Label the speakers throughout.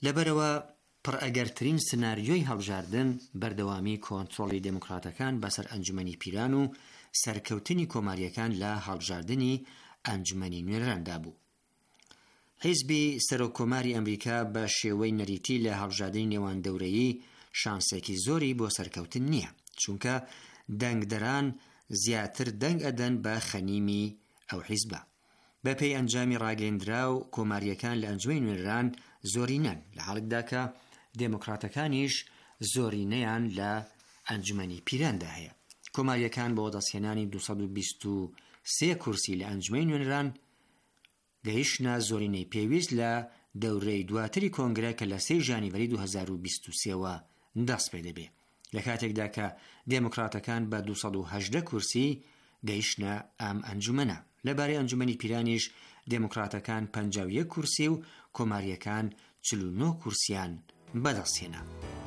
Speaker 1: لەبەرەوە پڕئەگەرترین سناریۆی هەڵبژاردن بەردەوامی کۆنتڕۆڵی دموکراتەکان بەسەر ئەنجومەنی پیران و سەرکەوتنی کۆماریەکان لە هەڵبژاردنی ئەنجومەنی نوێنەراندا بوو. حیزبی سەرۆکۆماری ئەمریکا بە شێوەی نەریتی لە هەڵبژاردنی نێوان-دەورەیی شانسێکی زۆری بۆ سەرکەوتن نییە، چونکە دەنگدەران زیاتر دەنگ ئەدەن بە خەنیمی ئەو حیزبە. بەپێی ئەنجامی ڕاگەیەندرا و کۆماریەکان لە ئەنجومەنی نوێنەران زۆرینەن، لە حاڵێکدا کە دموکراتەکانیش زۆرینەیان لە ئەنجومەنی پیراندا هەیە. کۆماریەکان بۆ دەستهێنانی 223 کورسی لە ئەنجومەنی نوێنەران گەیشتنە زۆرینەی پێویست لە دەورەی دواتری کۆنگرە کە لە 3 ژانیڤەری 2023ەوە دەست پێ دەبێ، لە کاتێکدا کە دموکراتەکان بە 218 کورسی گەیشتنە ئەم ئەنجومەنە. لەبارەی ئەنجومەنی پیرانیش دموکراتەکان 51 کورسی و کۆماریەکان 49 کورسیان بەدەستهێنا.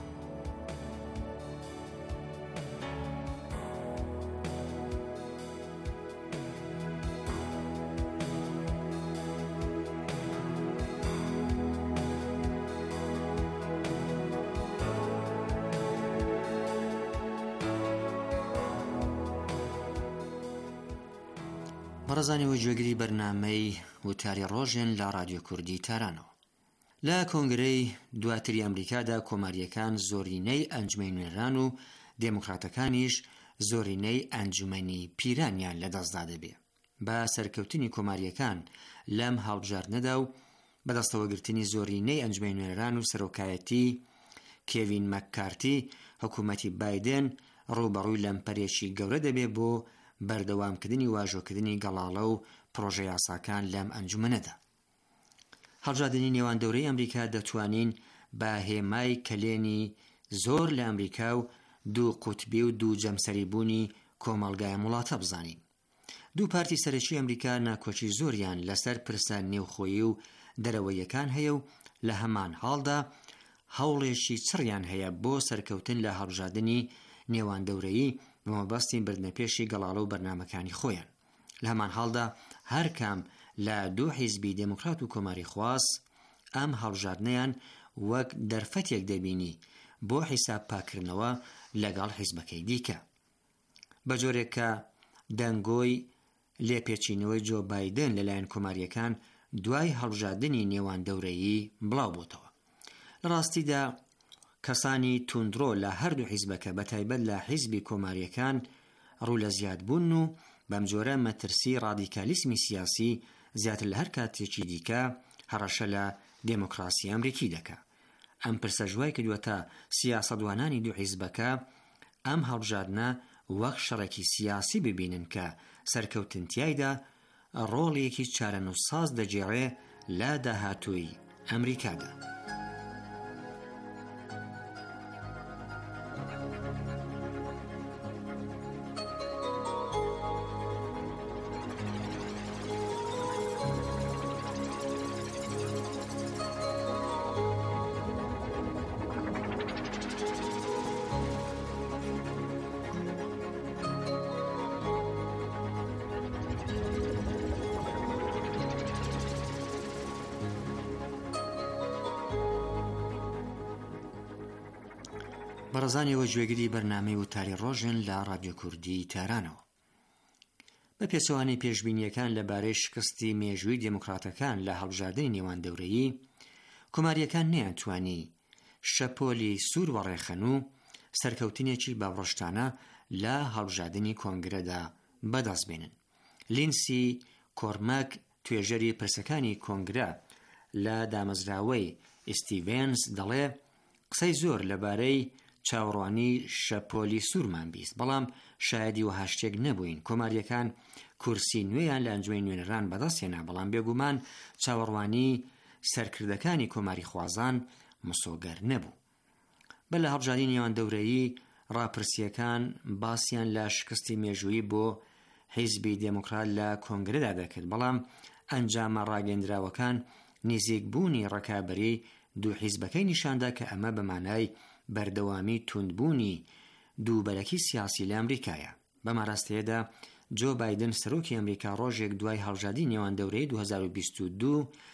Speaker 1: بەڕێزانەوە گوێگری بەرنامەی وتاری ڕۆژێن لە رادیۆ کوردی تارانەوە. لە کۆنگرەی دواتری ئەمریکادا کۆماریەکان زۆرینەی ئەنجومەنی نوێنەران و دموکراتەکانیش زۆرینەی ئەنجومەنی پیرانیان لەدەستدا دەبێ. بە سەرکەوتنی کۆماریەکان لەم هەڵبژاردنەدا و بەدەستەوەگرتنی زۆرینەی ئەنجومەنی نوێنەران و سەرۆکایەتی کێڤین مەککارتی، حکوومەتی بایدن ڕووبەڕووی لەمپەرێکی گەورە دەبێ بۆ بەردەوامکردنی واژۆکردنی گەڵاڵە و پرۆژە یاساکان لەم ئەنجومەنەدا. هەڵبژاردننی نێوان-دەورەی ئەمریکا دەتوانین بە هێمای کلێنی زۆر لە ئەمریکا و دوو قوتبی و دوو جەمسەریبوونی کۆمەڵگای وڵاتە بزانین. دوو پارتی سەرەکی ئەمریکا ناکۆچی زۆریان لەسەر پرسە نێوخۆیی و دەرەوەیەکان هەیە و لە هەمان حاڵدا هەوڵێکی چڕیان هەیە بۆ سەرکەوتن لە هەڵبژاردننی نێوان-دەورەیی بەمەبەستی بردنەپێشی گەڵاڵە و بەرنامەکانی خۆیان. لە هەمان حاڵدا هەر کام لە دوو حیزبی دموکرات و کۆماری خواست ئەم هەڵبژاردنەیان وەک دەرفەتێک دەبینی بۆ حیساب پاکردنەوە لەگەڵ حیزبەکەی دیکە، بە جۆرێک کە دەنگۆی لێپێچینەوەی جۆ بایدن لەلایەن کۆماریەکان دوای هەڵبژاردننی نێوان-دەورەیی بڵاو بووتەوە. لە ڕاستیدا کەسانی توندڕۆ لە هەردوو حیزبەکە بەتایبەت لە حیزبی کۆماریەکان ڕوو لە زیادبوون و بەم جۆرە مەترسی ڕادیکالیسمی سیاسی زیاتر لە هەر کاتێکی دیکە هەڕەشە لە دموکراسی ئەمریکی دەکا. ئەم پرسەژوای کردووەتە سیاسەدوانانی دوو حیزبەکە ئەم هەڵبژاردنە وەک شەڕێکی سیاسی ببینن کە سەرکەوتنتیایدا ڕۆڵێکی چارەنووسساز دەجێڕێ لە داهاتووی ئەمریکادا. بەڕێزانەوە گوێگری بەرنامەی وتاری ڕۆژێن لە رادیۆ کوردی تارانەوە. بە پێچەوانەی پێشبینیەکان لەبارەی شکستی مێژووی دموکراتەکان لە هەڵبژاردننی نێوان-دەورەیی، کۆماریەکان نەیانتوانی شەپۆلی سوور وەڕێخەن و سەرکەوتنێکی باوەڕشتانە لە هەڵبژاردننی کۆنگرەدا بەدەست بێنن. لینسی کۆرماک توێژەری پرسەکانی کۆنگرە لە دامەزراوەی ئیستیڤێنس دەڵێ قسەی زۆر لەبارەی چاوەڕوانی شەپۆلی سوورمان بیست، بەڵام شایەدی وەها شتێک نەبووین. کۆماریەکان کورسی نوێیان لە ئەنجومەنی نوێنەران بەدەستهێنا، بەڵام بێگومان چاوەڕوانی سەرکردەکانی کۆماری خوازان مسۆگەر نەبوو. بە لە هەڵبژاردننی نێوان-دەورەیی ڕاپرسیەکان باسییان لە شکستی مێژوویی بۆ حیزبی دموکرات لە کۆنگرەدا دەکرد، بەڵام ئەنجامە ڕاگەیەندراوەکان نزیکبوونی ڕەکابەری دوو حیزبەکەی نیشاندا کە ئەمە بەمانای بەردەوامی توندبوونی دووبەرەکی سیاسی لە ئەمریکایە. بەم ئاراستەیەدا جۆ بایدن سەرۆکی ئەمریکا ڕۆژێک دوای هەڵبژاردننی نێوان-دەورەیی 2022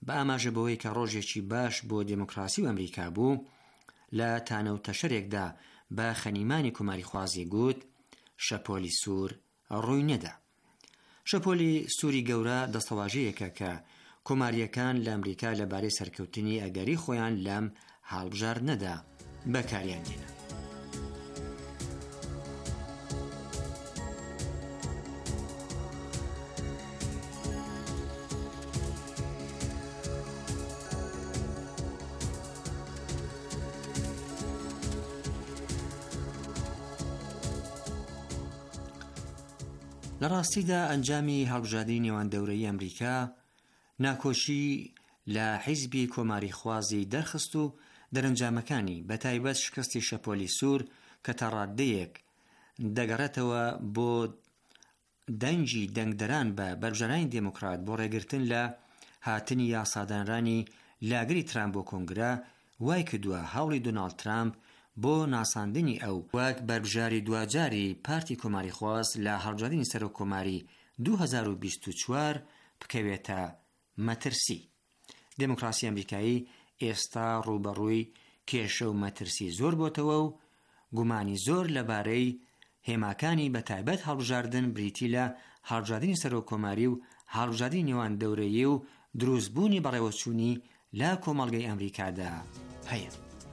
Speaker 1: بە ئاماژەبەوەی کە ڕۆژێکی باش بۆ دموکراسی و ئەمریکا بوو، لە تانەوتە شەرێکدا بە خەنیمانی کۆماری خوازی گوت شەپۆلی سوور ڕووی نەدا. شەپۆلی سووری گەورە دەستەواژەیەکە کە کۆماریەکان لە ئەمریکا لەبارەی سەرکەوتنی ئەگەری خۆیان لەم هەڵبژاردنەدا بەکاریان دێنا. لە ڕاستیدا ئەنجامی هەڵبژاردنی نێوان-دەورەیی ئەمریکا ناکۆشی لە حیزبی کۆماری خوازی دەرخست و دەرەنجامەکانی بەتایبەت شکستی شەپۆلی سوور کە تا ڕادەیەک دەگەڕێتەوە بۆ دەنگی دەنگدەران بە بەرژەرانی دموکرات بۆ ڕێگرتن لە هاتنی یاسادانرانی لاگری ترامپ بۆ کۆنگرە، وای کردووە هەوڵی دۆناڵد ترامپ بۆ ناساندنی ئەو وەک بەربژاری دوجاری پارتی کۆماری خواز لە هەڵبژاردنی سەرۆکۆماری 2024 بکەوێتە مەترسی. دموکراسی ئەمریکایی ئێستا ڕوبەڕووی کێشە و مەترسی زۆر بۆتەوە و گومانی زۆر لەبارەی هێماکانی بەتایبەت هەڵبژاردن بریتی لە هەڵبژاردنی سەرۆکۆماری و هەڵبژاردنی نێوان-دەورەیی و دروستبوونی بەڕێوەچوونی لە کۆمەڵگەی ئەمریکادا هەیە.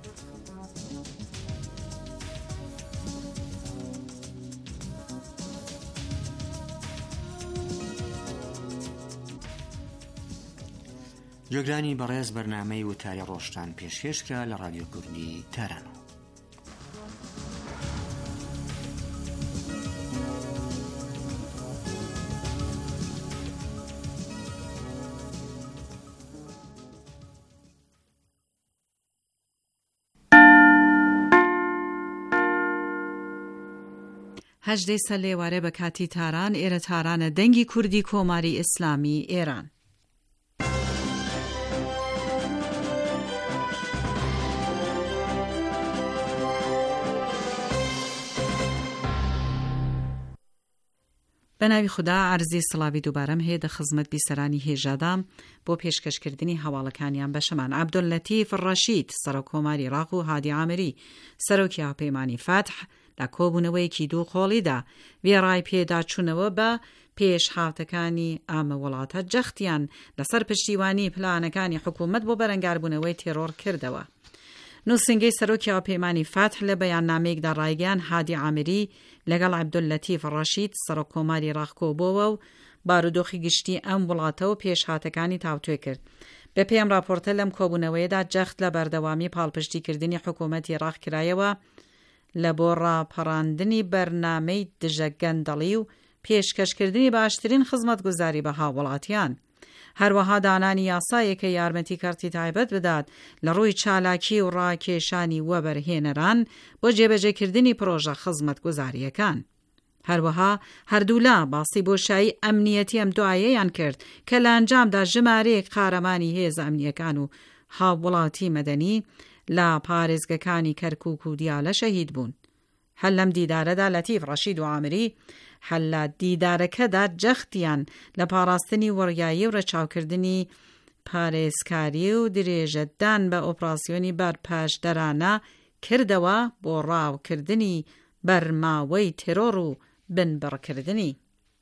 Speaker 1: جۆگرانی بەڕێز بەرنامەی وتاری ڕۆژتان پێشکەشکرا لە ڕادیۆ کوردی تارانۆ.
Speaker 2: هەژدەی سەر لێوارە بە کاتی تاران، ئێرە تارانە دەنگی کوردی کۆماری ئیسلامی ئێران. بەناوی خوددا عەرزی سڵاوی دووبارەم هەیە دە خزمەت بیسەرانی هێژادام بۆ پێشکەشکردنی هەواڵەکانیان بەشەمان. عەبدولەتیف ڕەشید سەرۆکۆماری عێراق و هادی عامری سەرۆکی هاوپەیمانی فاتح لە کۆبوونەوەیەکی دوو قۆڵیدا وێڕای پێداچوونەوە بە پێش هاوتەکانی ئامە وڵاتە جەختیان لەسەر پشتیوانی پلانەکانی حکوومەت بۆ بەرەنگاربوونەوەی تێرۆر کردەوە. نووسنگەی سەرۆکی هاوپەیمانی فاتح لە بەیاننامەیەکدا ڕایگەیان هادی عامری لەگەڵ عەبدولەتیف ڕەشید سەرۆکۆماری عێراق کۆبووەوە و بارودۆخی گشتی ئەم وڵاتە و پێشهاتەکانی تاوتوێ کرد. بە پێم راپۆرتە لەم کۆبوونەوەیەدا جەخت لە بەردەوامی پاڵپشتیکردنی حکوومەتی عێراق کرایەوە لە بۆ ڕاپەڕاندنی بەرنامەی دژە گەندەڵی و پێشکەشکردنی باشترین خزمەتگوزاری بە هاوڵاتیان. هەروەها دانانی یاسایەکە یارمەتی کارتی تایبەت بدات لە ڕووی چالاکی و ڕاکێشانی وەبەرهێنەران بۆ جێبەجێکردنی پرۆژە خزمەتگوزاریەکان. هەروەها هەردوولا باسی بۆشایی ئەمنیەتی ئەم دوایەیان کرد کە لە ئەنجامدا ژمارەیەک قارەمانی هێز ئەمنیەکان و هاوڵاتی مەدەنی لە پارێزگەکانی کەرکووک و دیالە شەهید بوون. هەل لەم دیدارەدا لەتیف ڕەشید و عامری هەل لە دیدارەکەدا جەختیان لە پاراستنی وەڕیایی و ڕەچاوکردنی پارێزکاری و درێژەدان بە ئۆپراسیۆنی بەرپاشدەرانە کردەوە بۆ ڕاوکردنی بەرماوەی تێرۆر و بنبڕکردنی.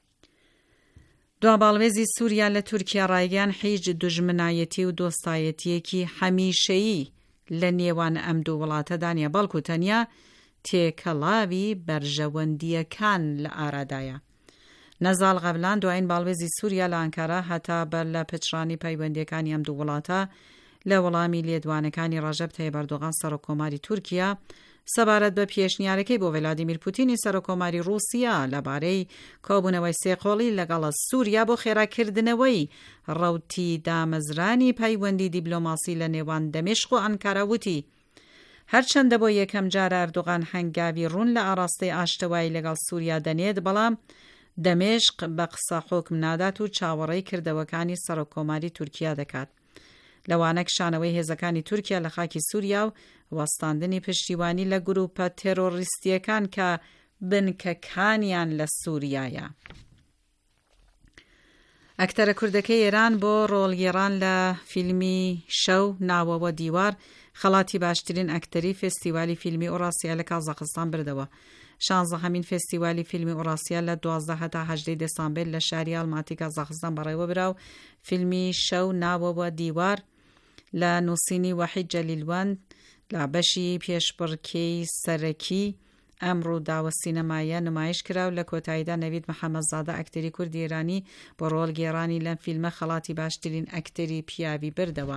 Speaker 2: دواباڵوێزی سووریا لە تورکیا ڕایگەیان هیچ دوژمنایەتی و دۆستایەتیەکی هەمیشەیی لە نێوان ئەم دوو وڵاتەدا نیە، بەڵکو تەنیا تێکەڵاوی بەرژەوەندیەکان لە ئارادایە. نەزال غەڤلان دوایین باڵوێزی سووریا لە ئەنکارا هەتا بەر لە پچڕانی پەیوەندیەکانی ئەم دوو وڵاتە لە وەڵامی لێدوانەکانی ڕەژەب تەیب ئەردۆغان سەرۆکۆماری تورکیا سەبارەت بە پێشنیارەکەی بۆ ڤلادیمیر پوتینی سەرۆکۆماری ڕووسیا لەبارەی کۆبوونەوەی سێقۆڵی لەگەڵ سووریا بۆ خێراکردنەوەی ڕەوتی دامەزرانی پەیوەندی دیبلۆماسی لە نێوان دەمێشق و ئەنکارا وتی هەرچەندە بۆ یەکەم جارە ئەردوغان هەنگاوی ڕوون لە ئاراستەی ئاشتەوایی لەگەڵ سووریا دەنێت، بەڵام دەمێشق بە قسە حۆکم نادات و چاوەڕێی کردەوەکانی سەرۆکۆماری تورکیا دەکات. لەوانە کشانەوەی هێزەکانی تورکیا لە خاکی سووریا و وەستاندنی پشتیوانی لە گروپە تێرۆریستیەکان کە بنکەکانیان لە سووریایە. ئەکتەرە کوردەکەی ئێران بۆ ڕۆڵگێڕان لە فیلمی شەو ناوەوە دیوار خەڵاتی باشترین ئەکتەری فێستیوالی فیلمی ئۆڕاسیا لە کازاخستان بردەوە. 16هەمین فێستیوالی فیلمی ئۆڕاسیا لە 12 هەتا 18 دەسامبر لە شاری ئالماتی کازاخستان بەڕێوە براو. فیلمی شەو ناوەوە دیوار لە نووسینی وەحید جەلیلوان لە بەشی پێشبڕکێی سەرەکی ئەمڕۆ داوە سینەمایە نمایش کراو. لە کۆتاییدا نەوید محەممەدزادە ئەکتەری کوردی ئێرانی بۆ ڕۆڵگێڕانی لەم فیلمە خەڵاتی باشترین ئەکتەری پیاوی بردەوە.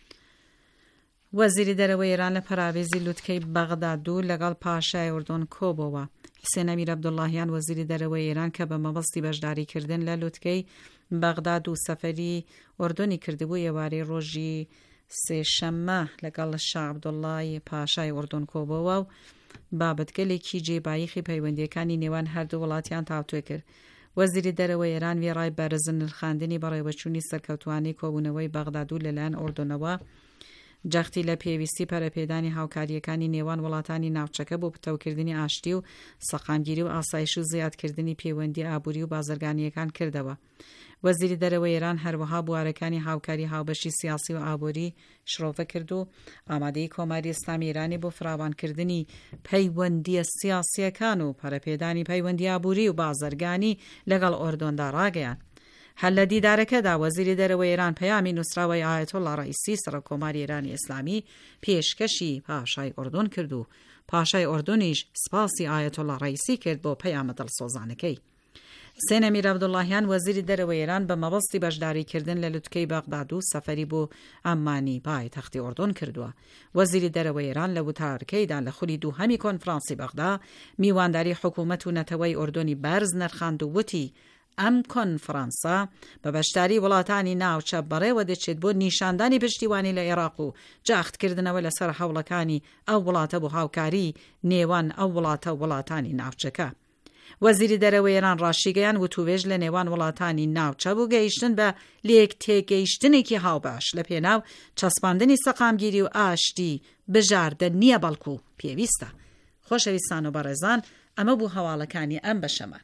Speaker 2: وەزیری دەرەوەی ئێران لە پەراوێزی لوتکەی بەغداد و لەگەڵ پاشای ئوردون کۆبەوە. حسێن ئەمیر عەبدوڵڵاهیان وەزیری دەرەوەی ئێران کە بە مەبەستی بەشداریکردن لە لوتکەی بەغداد و سەفەری ئوردونی کردبوو ئێوارەی ڕۆژی سێشەممە لەگەڵ شا عەبدوڵڵای پاشای ئوردون کۆبەوە و بابەتگەلێکی جێباییخی پەیوەندیەکانی نێوان هەردوو وڵاتیان تاوتوێ کرد. وەزیری دەرەوەی ئێران وێڕای بەرزن نرخاندنی بەڕێوەچوونی سەرکەوتوانی کۆبوونەوەی بەغداد و لەلایەن ئوردونەوە جەختی لە پێویستی پەرەپێدانی هاوکاریەکانی نێوان وڵاتانی ناوچەکە بۆ پتەوکردنی ئاشتی و سەقامگیری و ئاسایش و زیادکردنی پەیوەندی ئابووری و بازرگانیەکان کردەوە. وەزیری دەرەوەی ئێران هەروەها بوارەکانی هاوکاری هاوبەشی سیاسی و ئابووری شرۆڤە کرد و ئامادەی کۆماری ئیسلامی ئێرانی بۆ فراوانکردنی پەیوەندیە سیاسیەکان و پەرەپێدانی پەیوەندی ئابووری و بازرگانی لەگەڵ ئۆردۆندا ڕاگەیان. هەر لە دیدارەکەدا وەزیری دەرەوەی ئێران پەیامی نووسراوەی ئایەتۆڵڵا ڕەئیسی سەرۆکۆماری ئێرانی ئیسلامی پێشکەشی پاشای ئوردون کرد و پاشای ئوردونیش سپاسی ئایەتۆڵڵا ڕەئیسی کرد بۆ پەیامە دڵسۆزانەکەی. حسێن ئەمیر عەبدوڵڵاهیان وەزیری دەرەوەی ئێران بە مەبەستی بەشداریکردن لە لوتکەی بەغداد و سەفەری بۆ ئەمانی پایتەختی ئوردون کردووە. وەزیری دەرەوەی ئێران لە وتارەکەیدا لە خولی دووهەمی کۆنفرانسی بەغدا میوانداری حکوومەت و نەتەوەی ئوردونی بەرز نرخاند و وتی ئەم کۆنفرانسە بە بەشداری وڵاتانی ناوچە بەڕێوە دەچێت بۆ نیشاندانی پشتیوانی لە عێراق و جاختکردنەوە لەسەر هەوڵەکانی ئەو وڵاتە بۆ هاوکاری نێوان ئەو وڵاتە وڵاتانی ناوچەکە. وەزیری دەرەوەی ئێران ڕاشیگەیان وتوێژ لە نێوان وڵاتانی ناوچە بوو گەیشتن بە لێک تێگەیشتنێکی هاوباش لە پێناو چەسپاندنی سەقامگیری و ئاشتی بژاردە نییە بەڵکو پێویستە. خۆشەویستان و بەڕێزان، ئەمە بوو هەواڵەکانی ئەم بەشەمان.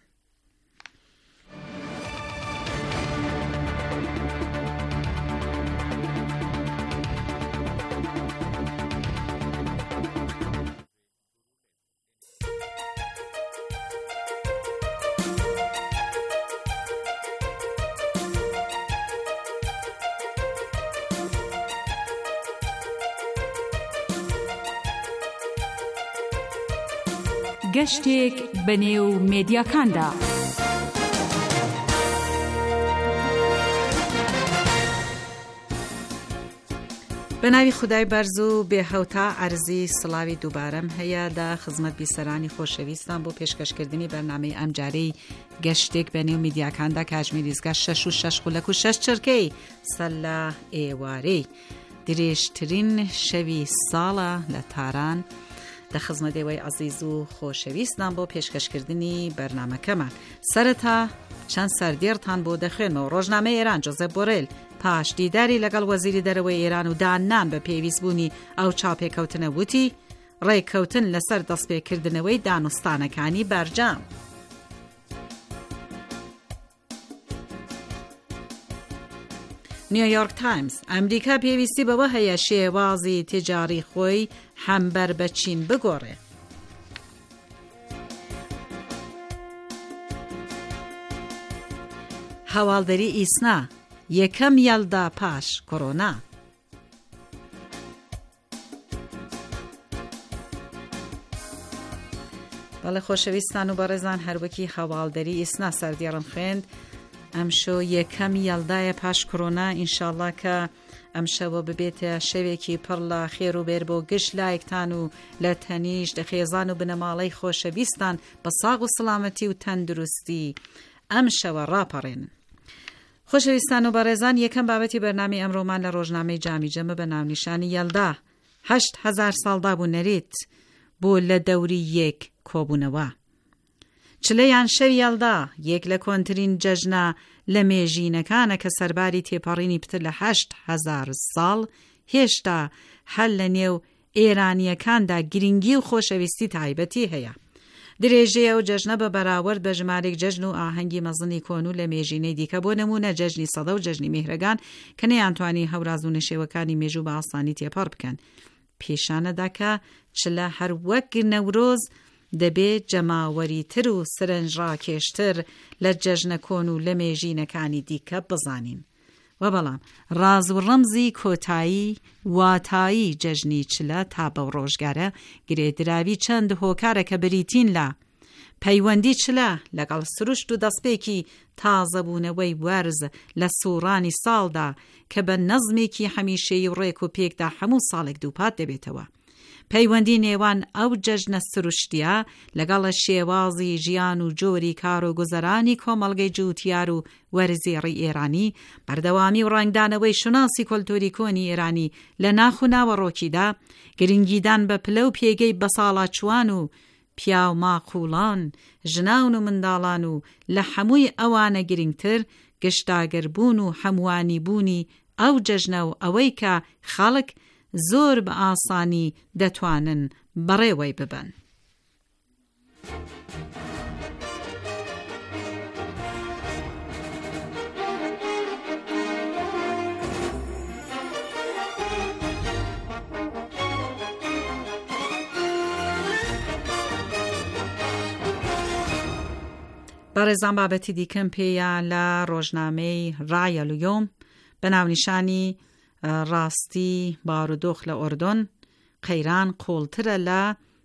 Speaker 3: گەشتێک بەنێو مێدیاکاندا.
Speaker 2: بە ناوی خودای بەرز و بێهەوتا ئەرزی سڵاوی دووبارەم هەیە دا خزمەت بیسەرانی خۆشەویستان بۆ پێشکەشکردنی بەرنامەی ئەمجارەی گەشتێک بەنێو مێدیاکاندا کاژمێریزگا 6 و 6 خولەک و 6 چرکەی سەلا ئێوارەی درێژترین شەوی ساڵە لە تاران لە خزمەتەوەی عەزیز و خۆشەویستان بۆ پێشکەشکردنی بەرنامەکەمان. سەرەتا چەند سەردێڕتان بۆ دەخوێنمەوە. ڕۆژنامەی ئێران جۆزێف بۆرێل پاش دیداری لەگەڵ وەزیری دەرەوەی ئێران و دانان بە پێویستبوونی ئەو چاپێکەوتنە وتی ڕێککەوتن لەسەر دەستپێکردنەوەی دانوستانەکانی بەرجام. نیویۆرک تایمز ئەمریکا پێویستی بەوە هەیە شێوازی تجاری خۆی هەمبەر بە چین بگۆڕێ. هەواڵدەری ئیسنا یەکەم یەلدا پاش کۆڕۆنا. بەڵێ خۆشەویستان و بەڕێزان، هەروەکی هەواڵدەری ئیسنا سەردێڕم خوێند ئەم شەو یەکەم یەلدایە پاش کۆڕۆنا. ئینشاءڵڵا کە ئەم شەوە ببێتە شەوێکی پڕ لە خێر و بێر بۆ گشت لایەکتان و لە تەنیشت خێزان و بنەماڵەی خۆشەویستان بە ساغ و سڵامەتی و تەندروستی ئەم شەوە ڕاپەڕێنن. خۆشەویستان و بەڕێزان، یەکەم بابەتی بەرنامەی ئەمڕۆمان لە ڕۆژنامەی جامی جەمە بە ناونیشانی یەلدا 8,000 ساڵدا بوو نەرێت بۆ لە دەوری یەک کۆبوونەوە. چلەیان شەوی یەلدا یەک لە کۆنترین جەژنە لە مێژینەکانە کە سەرباری تێپەڕینی پتر لە 8,000 ساڵ هێشتا هەل لە نێو ئێرانیەکاندا گرنگی و خۆشەویستی تایبەتی هەیە. درێژەیە و جەژنە بە بەراورد بە ژمارێک جەژن و ئاهەنگی مەزنی کۆن و لە مێژینەی دیکە بۆ نمونە جەژنی سەدە و جەژنی میهرەگان کە نەیانتوانی هەوراز و نشێوەکانی مێژوو بە ئاسانی تێپەڕ بکەن. پیشانەدا کە چلە هەر وەک نەورۆز دەبێت جەماوەری تر و سرنجڕاکێشتر لە جەژنە کۆن و لە مێژینەکانی دیکە بزانین. و بەڵام ڕاز و ڕەمزی کۆتایی واتایی جەژنی چلە تا بەو ڕۆژگارە گرێدراوی چەند هۆکارە کە بریتین لە پەیوەندی چلە لەگەڵ سروشت و دەستپێکی تازەبوونەوەی وەرز لە سوڕانی ساڵدا کە بە نەزمێکی هەمیشەیی ڕێک و پێکدا هەموو ساڵێک دووپات دەبێتەوە. پەیوەندی نێوان ئەو جەژنە سروشتیە لەگەڵە شێوازی ژیان و جۆری کار و گوزەرانی کۆمەڵگەی جووتیار و وەرزێڕی ئێرانی بەردەوامی و ڕنگدانەوەی شناسی کۆلتوری کۆنی ئێرانی لە ناخ و ناوەڕۆکیدا گرنگیدان بە پلە و پێگەی بەساڵاچوان و پیا و ماقوڵان ژناون و منداڵان و لە هەمووی ئەوانە گرنگتر گشتاگەربوون و هەموانی بوونی ئەو جەژنە و ئەوەی کە خەڵک زۆر بە ئاسانی دەتوانن بەڕێوەی ببن. بەڕێزان بابەتی دیکەم پێیە لە ڕۆژنامەی ڕایە لویۆم بە ناونیشانی ڕاستی بارودۆخ لە ئۆردۆن قەیران قوڵترە لە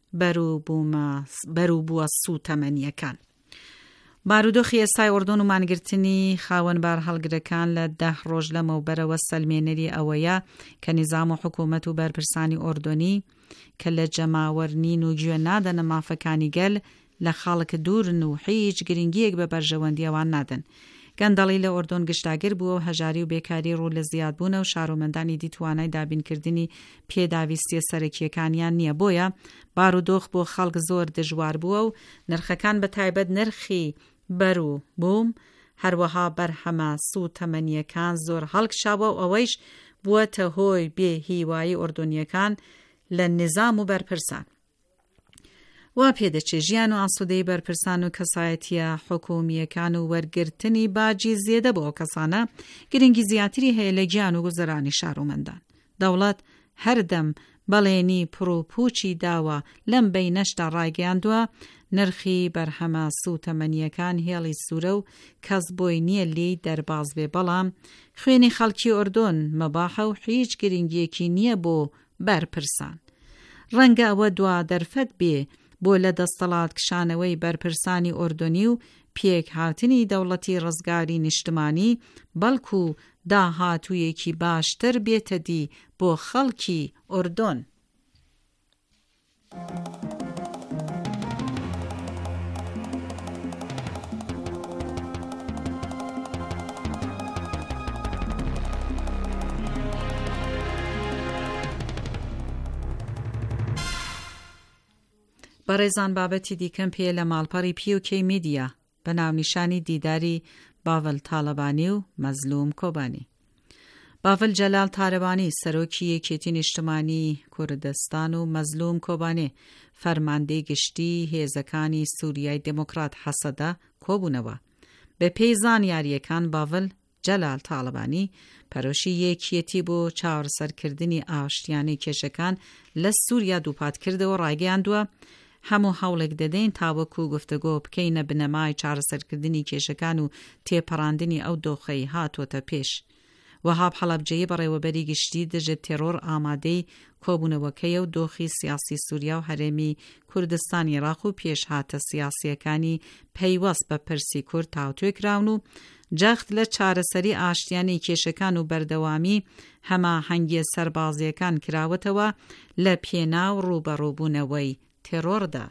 Speaker 2: بەروبووە سوتەمەنیەکان. بارودۆخی ئێستای ئۆردۆن و مانگرتنی خاوەنبار هەڵگرەکان لە 10 ڕۆژ لەمەوبەرەوە سەلمێنەری ئەوەیە کە نیزام و حکوومەت و بەرپرسانی ئۆردۆنی کە لە جەماوەرنین و گوێ نادەنە مافەکانی گەل لە خاڵک دوورن و هیچ گرنگیەک بە بەرژەوەندی ئەوان نادەن. گەندەڵی لە ئۆردۆن گشتاگر بووە و هەژاری و بێکاری ڕوو لە زیادبوونە و شارۆمەندانی دیتوانای دابینکردنی پێداویستیە سەرەکیەکانیان نییە. بۆیە بارودۆخ بۆ خەڵک زۆر دژوار بووە و نرخەکان بە تایبەت نرخی بەرو بووم هەروەها بەرهەمە سوتەمەنیەکان زۆر هەڵکشاوە و ئەوەیش بووەتە هۆی بێ هیوایی ئۆردۆنیەکان لە نظام و بەرپرسان. وا پێدەچێ ژیان و ئاسوودەی بەرپرسان و کەسایەتیە حکومیەکان و وەرگرتنی باجی زیێدە بۆ ئەو کەسانە گرنگی زیاتری هەیە لە گیان و گوزەرانی شارۆمەندان. دەوڵەت هەردەم بەڵێنی پرۆپوچی داوە لەم بەینەشدا ڕایگەیاندووە نرخی بەرهەمە سوتەمەنیەکان هێڵی سوورە و کەس بۆی نییە لێی دەرباز بێ، بەڵام خوێنی خەڵکی ئۆردۆن مەباحە و هیچ گرنگیەکی نییە بۆ بەرپرسان. ڕەنگە ئەوە دوا دەرفەت بێ بۆ لە دەستەڵات کشانەوەی بەرپرسانی ئۆردۆنی و پێک هاتنی دەوڵەتی ڕزگاری نیشتمانی بەڵکو داهاتوویەکی باشتر بێتە دی بۆ خەڵکی ئۆردۆن. بەڕێزان بابەتی دیکەم پێ لە ماڵپەڕی پیوکەی میدیا بە ناونیشانی دیداری باڤل تاڵەبانی و مەزلوم کۆبانی. باڤل جەلال تارەبانی سەرۆکی یەکێتی نیشتمانی کوردستان و مەزلوم کۆبانێ فەرماندەی گشتی هێزەکانی سووریای دموکرات حەسەدە کۆبوونەوە. بە پێی زانیاریەکان باڤل جەلال تاڵەبانی پەرۆشی یەکێتی بۆ چاوەڕسەرکردنی ئاشتیانەی کێشەکان لە سووریا دووپات کردەوە ڕایگەیاندووە هەموو هەوڵێک دەدەین تاوەکو گفتەگۆ بکەینە بنەمای چارەسەرکردنی کێشەکان و تێپەڕاندنی ئەو دۆخەی هاتوۆتە پێش. وەهاب حەڵەبجەیی بەڕێوەبەری گشتی دژێت تێرۆر ئامادەی کۆبوونەوەکەیە و دۆخی سیاسی سووریا و هەرێمی کوردستان عێراق و پێشهاتە سیاسیەکانی پەیوەست بە پرسی کورد تاوتوێ کراون و جەخت لە چارەسەری ئاشتیانەی کێشەکان و بەردەوامی هەماهەنگیە سەربازیەکان کراوەتەوە لە پێناو ڕوبەڕووبوونەوەی تێرۆردا.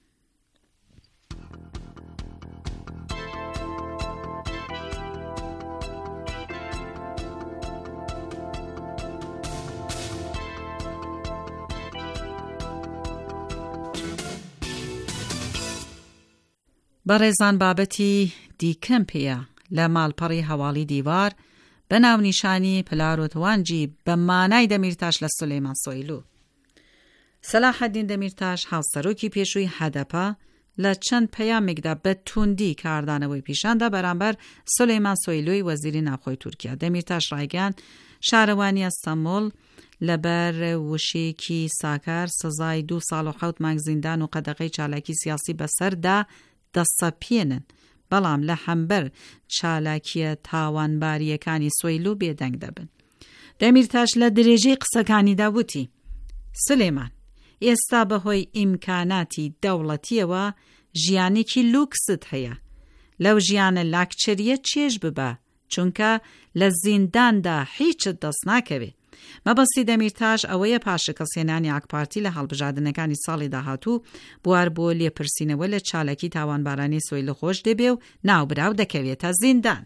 Speaker 2: بەڕێزان بابەتی دیکەم پێیە لە ماڵپەڕی هەواڵی دیوار بە ناونیشانی پلارۆتوانجی بە مانای دەمیرتاش لە سولەیمان سۆیلو. سەلاحەدین دەمیرتاش هاوسەرۆکی پێشووی هەدەپە لە چەند پەیامێکدا بە توندی کاردانەوەی پیشاندا بەرامبەر سولەیمان سۆیلوی وەزیری ناوخۆی تورکیا. دەمیرتاش ڕایگەیاند شارەوانی ئەستەمبۆڵ لەبەر وشەیەکی ساکار سزای 2 ساڵ و 7 مانگ زیندان و قەدەغەی چالاکی سیاسی بەسەردا دەسەپێنن، بەڵام لە هەمبەر چالاکیە تاوانباریەکانی سۆیلو بێدەنگ دەبن. دەمیرتاش لە درێژەی قسەکانیدا وتی: سولەیمان، ئێستا بەهۆی ئیمکاناتی دەوڵەتیەوە ژیانێکی لوکست هەیە. لەو ژیانە لاکچەریە چێژ ببە، چونکە لە زینداندا هیچت دەست ناکەوێ. مەبەستی دەمیرتاش ئەوەیە پاشەکەسێنانی ئاکپارتی لە هەڵبژاردنەکانی ساڵی داهاتوو بوار بۆ لێپرسینەوە لە چالاکی تاوانبارانی سۆیلو خۆش دەبێ و ناوبراو دەکەوێتە زیندان.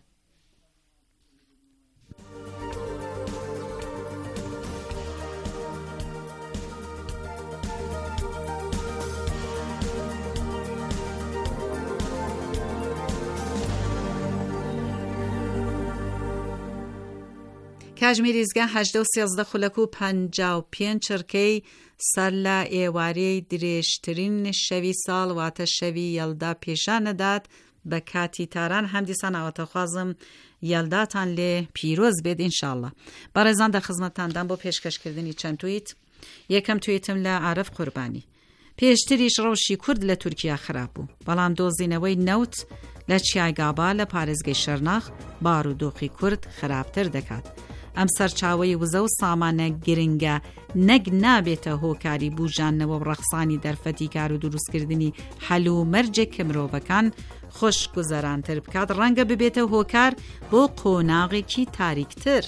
Speaker 2: کاژمیریزگە 13 خولەک و 55 چرکەی سەر لە ئێوارەی درێژترین شەوی ساڵ واتە شەوی یەلدا پیشانەدات بە کاتی تاران. هەمدیسان ئاواتەخوازم یەلداتان لێ پیرۆز بێت ئینشاءالله. بەڕێزان دە خزمەتتاندان بۆ پێشکەشکردنی چەند تویت. یەکەم تویتم لە عارف قوربانی. پێشتریش ڕەوشی کورد لە تورکیا خراپ بوو، بەڵام دۆزینەوەی نەوت لە چیایگابا لە پارێزگەی شەرناخ بارودۆخی کورد خراپتر دەکات. ئەم سەرچاوەی وزە و سامانە گرنگە نەک نابێتە هۆکاری بوژانەوە و ڕەخسانی دەرفەتی کار و دروستکردنی حەل و مەرجێک کە مرۆڤەکان خۆش گوزەرانتر بکات، ڕەنگە ببێتە هۆکار بۆ قۆناغێکی تاریکتر.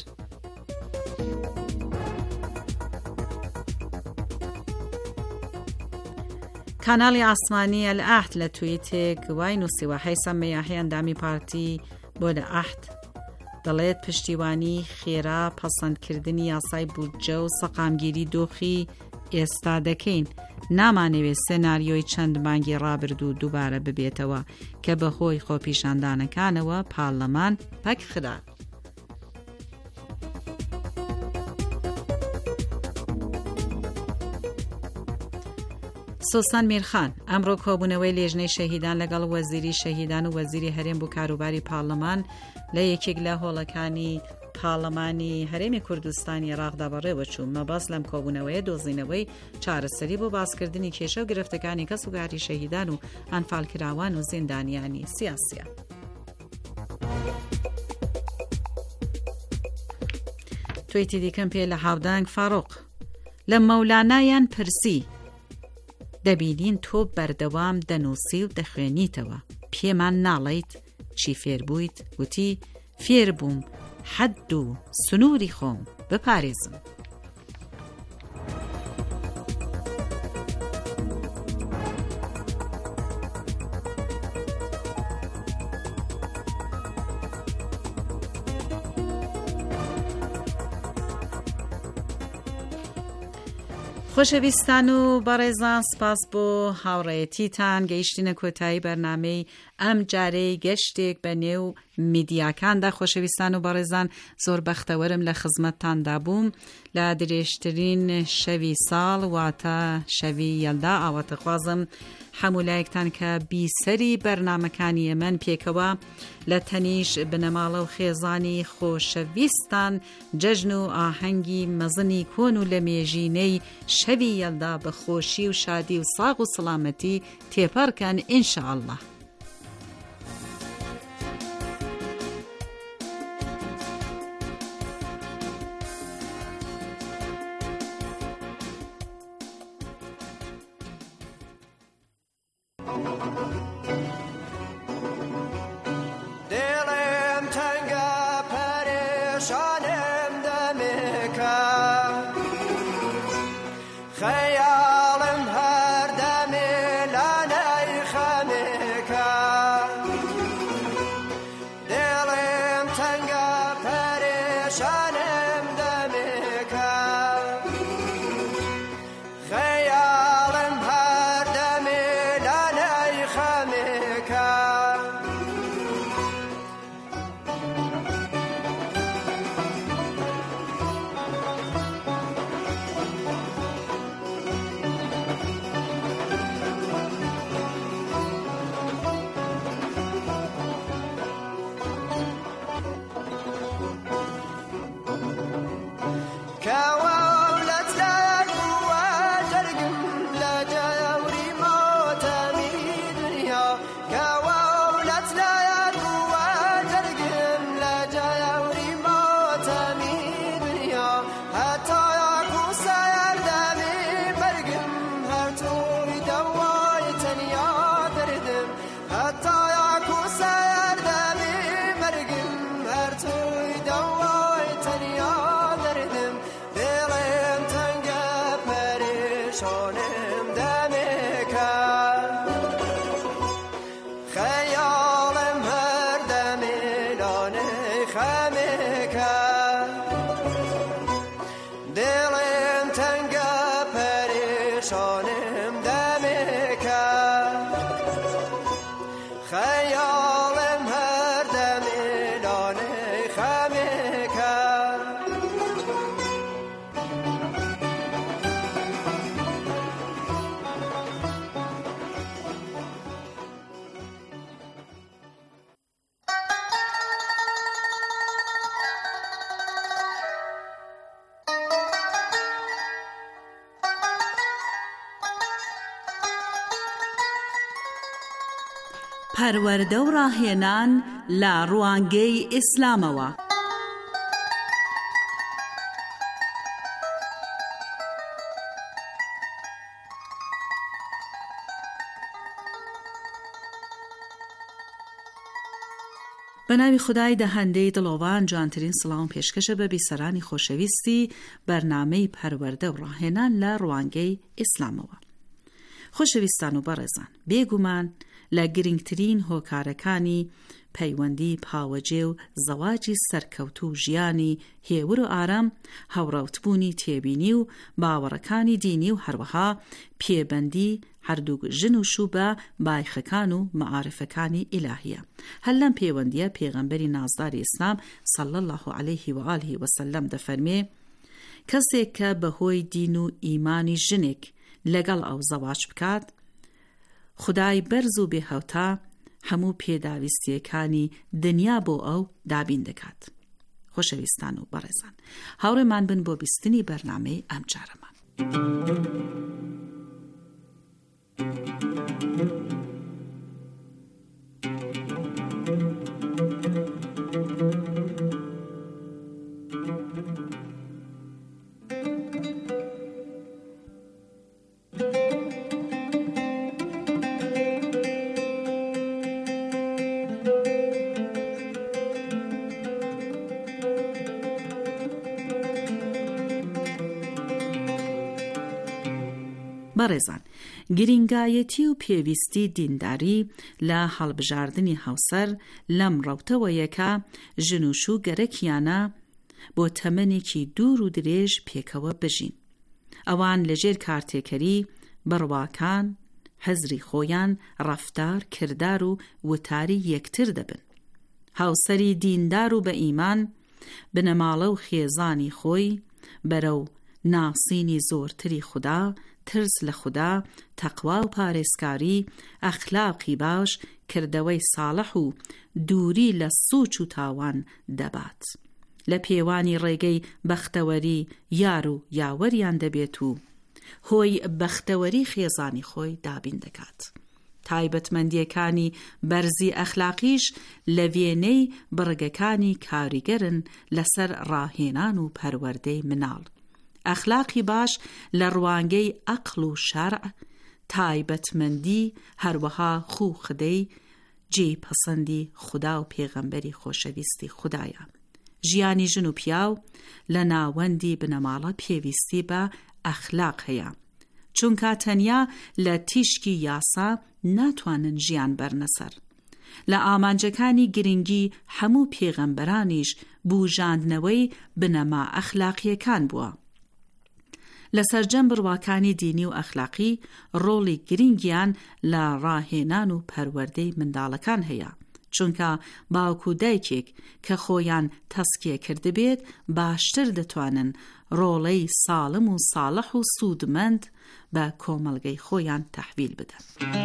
Speaker 2: کاناڵی ئاسمانی ئەلئەحد لە تویتێک وای نووسیوە: هەیسەم مەیاحی ئەندامی پارتی بۆ لە ئەحد دەڵێت پشتیوانی خێرا پەسەندکردنی یاسای بودجە و سەقامگیری دۆخی ئێستا دەکەین. نامانەوێت سێناریۆی چەند مانگی ڕابردوو دووبارە ببێتەوە کە بەهۆی خۆپیشاندانەکانەوە پارلەمان پەک خرا. سۆسان میرخان: ئەمڕۆ کۆبوونەوەی لێژنەی شەهیدان لەگەڵ وەزیری شەهیدان و وەزیری هەرێم بۆ کاروباری پارلەمان لە یەکێک لە هۆڵەکانی پارلەمانی هەرێمی کوردستانی عێراقدا بەڕێوەچوو. مەبەست لەم کۆبوونەوەیە دۆزینەوەی چارەسەری بۆ باسکردنی کێشە و گرفتەکانی کەسوکاری شەهیدان و ئەنفالکراوان و زیندانیانی سیاسیە. تویتی دیکەم پێ لە هاودانگ فاڕۆق: لە مەولانایان پرسی دەبینین تۆ بەردەوام دەنووسی و دەخوێنیتەوە، پێمان ناڵیت چی فێر بوویت؟ وتی: فێر بووم حەد و سنووری خۆم بپارێزم. خۆشەویستان و بەڕێزان، سپاس بۆ هاوڕێیەتیتان. گەیشتینە کۆتایی بەرنامەی ئەم جارەی گەشتێک بە نێو میدیاکاندا. خۆشەویستان و بەڕێزان، زۆر بەختەوەرم لە خزمەتتاندا بووم لە درێژترین شەوی ساڵ واتە شەوی یەلدا. ئاواتەخوازم هەموو لایەکتان کە بیسەری بەرنامەکانی ئەمەن پێکەوە لە تەنیش بنەماڵە و خێزانی خۆشەویستان جەژن و ئاهەنگی مەزنی کۆن و لە مێژینەی شەوی یەلدا بە خۆشی و شادی و ساغ و سڵامەتی تێپەڕکەن ئینشاءالله.
Speaker 4: پریشانم دمکم خیالم هر دم لانه خمکم دلم تنگ پریشانم دمکم خیالم هر دم لانه خمکم
Speaker 2: پەروەردە و ڕاهێنان لە ڕوانگەی ئیسلامەوە. بەناوی خودای دەهەندەی دڵۆڤان جوانترین سڵاو پێشکەشە بە بیسەرانی خۆشەویستی بەرنامەی پەروەردە و ڕاهێنان لە ڕوانگەی ئیسلامەوە. خۆشەویستان و بەڕێزان، بێگومان لە گرنگترین هۆکارەکانی پەیوەندی پاوەجێ و زەواجی سەرکەوتوو ژیانی هێور و ئارام هاوڕەوتبوونی تێبینی و باوەڕەکانی دینی و هەروەها پێبەندی هەردوو ژن و شوو بە بایخەکان و مەعارفەکانی ئیلاهیە. هەر لەم پەیوەندیە پێغەمبەری نازداری ئیسلام صلی الله علیه و آله و سلم دەفەرمێ کەسێک کە بەهۆی دین و ئیمانی ژنێک لەگەڵ ئەو زەواج بکات، خدای بەرز و بێهەوتا هەموو پێداویستیەکانی دنیا بۆ ئەو دابین دەکات. خۆشەویستان و بەڕێزان، هاوڕێمان بن بۆ بیستنی بەرنامەی ئەم جارەمان. بەڕێزان، گرنگایەتی و پێویستی دینداری لە هەڵبژاردننی هاوسەر لەم ڕەوتەوەیەکە ژن و شوو گەرەکیانە بۆ تەمەنێکی دوور و درێژ پێکەوە بژین. ئەوان لەژێر کارتێکەری بڕواکان، حەزری خۆیان، ڕەفتار، کردار و وتاری یەکتر دەبن. هاوسەری دیندار و بە ئیمان بنەماڵە و خێزانی خۆی بەرەو ناسینی زۆرتری خوددا، ترس لە خوددا، تەقوا و پارێزکاری، ئەخلاقی باش، کردەوەی ساڵح و دووری لە سووچ و تاوان دەبات. لە پێوانی ڕێگەی بەختەوەری یار و یاوەریان دەبێت و هۆی بەختەوەری خێزانی خۆی دابین دەکات. تایبەتمەندیەکانی بەرزی ئەخلاقیش لە وێنەی بڕگەکانی کاریگەرن لەسەر ڕاهێنان و پەروەردەی مناڵ. ئەخلاقی باش لە ڕوانگەی عەقڵ و شەرع، تایبەتمەندی هەروەها خوخدەی جێی پەسەندی خوددا و پێغەمبەری خۆشەویستی خوددایە. ژیانی ژن و پیاو لە ناوەندی بنەماڵە پێویستی بە ئەخلاق هەیە، چونکە تەنیا لە تیشکی یاسا ناتوانن ژیان بەرنەسەر. لە ئامانجەکانی گرنگی هەموو پێغەمبەرانیش بوژاندنەوەی بنەما ئەخلاقیەکان بووە. لە سەرجەم بڕواکانی دینی و ئەخلاقی ڕۆڵی گرنگیان لە ڕاهێنان و پەروەردەی منداڵەکان هەیە، چونکە باوکو دایکێک کە خۆیان تەسکیە کردبێت باشتر دەتوانن ڕۆڵەی ساڵم و ساڵح و سوودمەند بە کۆمەڵگەی خۆیان تەحویل بدەن.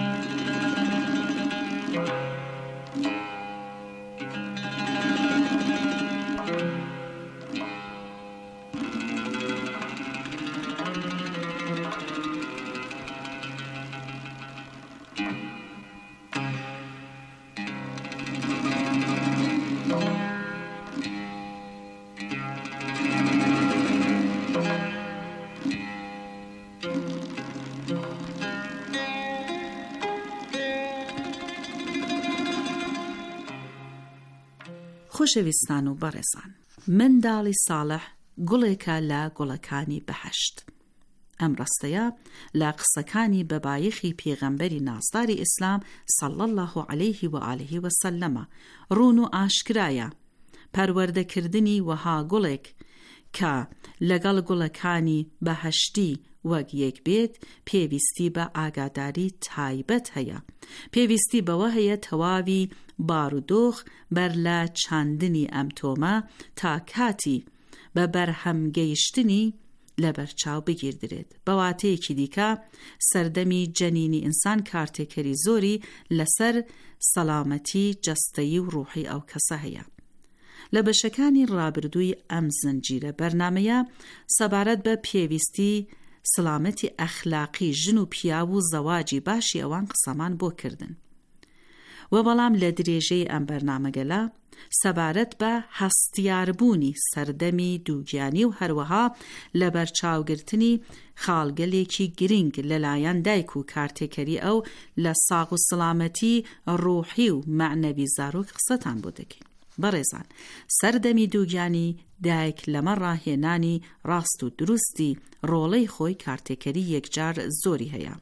Speaker 2: خۆشەویستان و بەڕێزان، منداڵی ساڵح گوڵێکە لە گوڵەکانی بەهەشت. ئەم ڕستەیە لە قسەکانی بەبایەخی پێغەمبەری ناسداری ئیسلام صلی الله علیه و آله و سلم ڕوون و ئاشکرایە. پەروەردەکردنی وەها گوڵێک کە لەگەڵ گوڵەکانی بەهەشتی وەک یەک بێت پێویستی بە ئاگاداری تایبەت هەیە. پێویستی بەوە هەیە تەواوی بارودۆخ بەر لە چاندنی ئەم تۆمە تا کاتی بە بەرهەمگەیشتنی لە بەرچاو بگیردرێت. بەواتەیەکی دیکە سەردەمی جەنینی ئینسان کارتێکەری زۆری لەسەر سەلامەتی جەستەیی و ڕوحی ئەو کەسە هەیە. لە بەشەکانی ڕابردووی ئەم زنجیرە بەرنامەیە سەبارەت بە پێویستی سەلامەتی ئەخلاقی ژن و پیا و زەواجی باشی ئەوان قسەمان بۆ کردن. و بەڵام لە درێژەی ئەم بەرنامەگەلە سەبارەت بە هەستیاربوونی سەردەمی دووگیانی و هەروەها لە بەرچاوگرتنی خاڵگەلێکی گرنگ لەلایەن دایک و کارتێکەری ئەو لە ساغ و سەلامەتی ڕوحی و معنەوی زارۆک قسەتان بۆ دەکەین. بەڕێزان، سەردەمی دووگیانی دایک لەمە ڕاهێنانی ڕاست و دروستی ڕۆڵەی خۆی کارتێکەری یەکجار زۆری هەیە.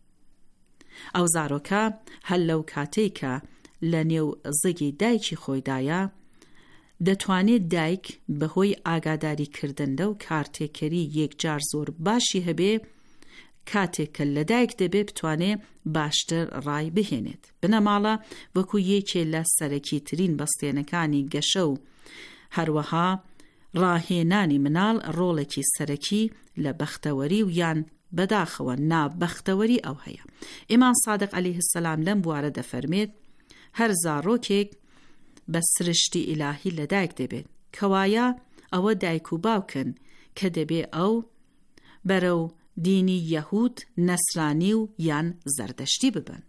Speaker 2: ئەو زارۆکە هەل لەو کاتەی کە لە نێو زەگی دایکی خۆیدایە دەتوانێت دایک بەهۆی ئاگاداریکردنە و کارتێکەری یەکجار زۆر باشی هەبێ کاتێک کە لە دایک دەبێت بتوانێت باشتر ڕای بهێنێت. بنەماڵە وەکو یەکێ لە سەرەکی ترین بەستێنەکانی گەشە و هەروەها ڕاهێنانی مناڵ ڕۆڵێکی سەرەکی لە بەختەوەری و یان بەداخەوە نابەختەوەری ئەو هەیە. ئیمان سادق عەلەیه السەلام لەم بوارە دەفەرمێت هەر زارۆکێک بە سرشتی ئیلاهی لە دایک دەبێت کەوایە ئەوە دایک و باوکن کە دەبێ ئەو بەرەو دینی یەهود، نەسرانی و یان زەردەشتی ببن.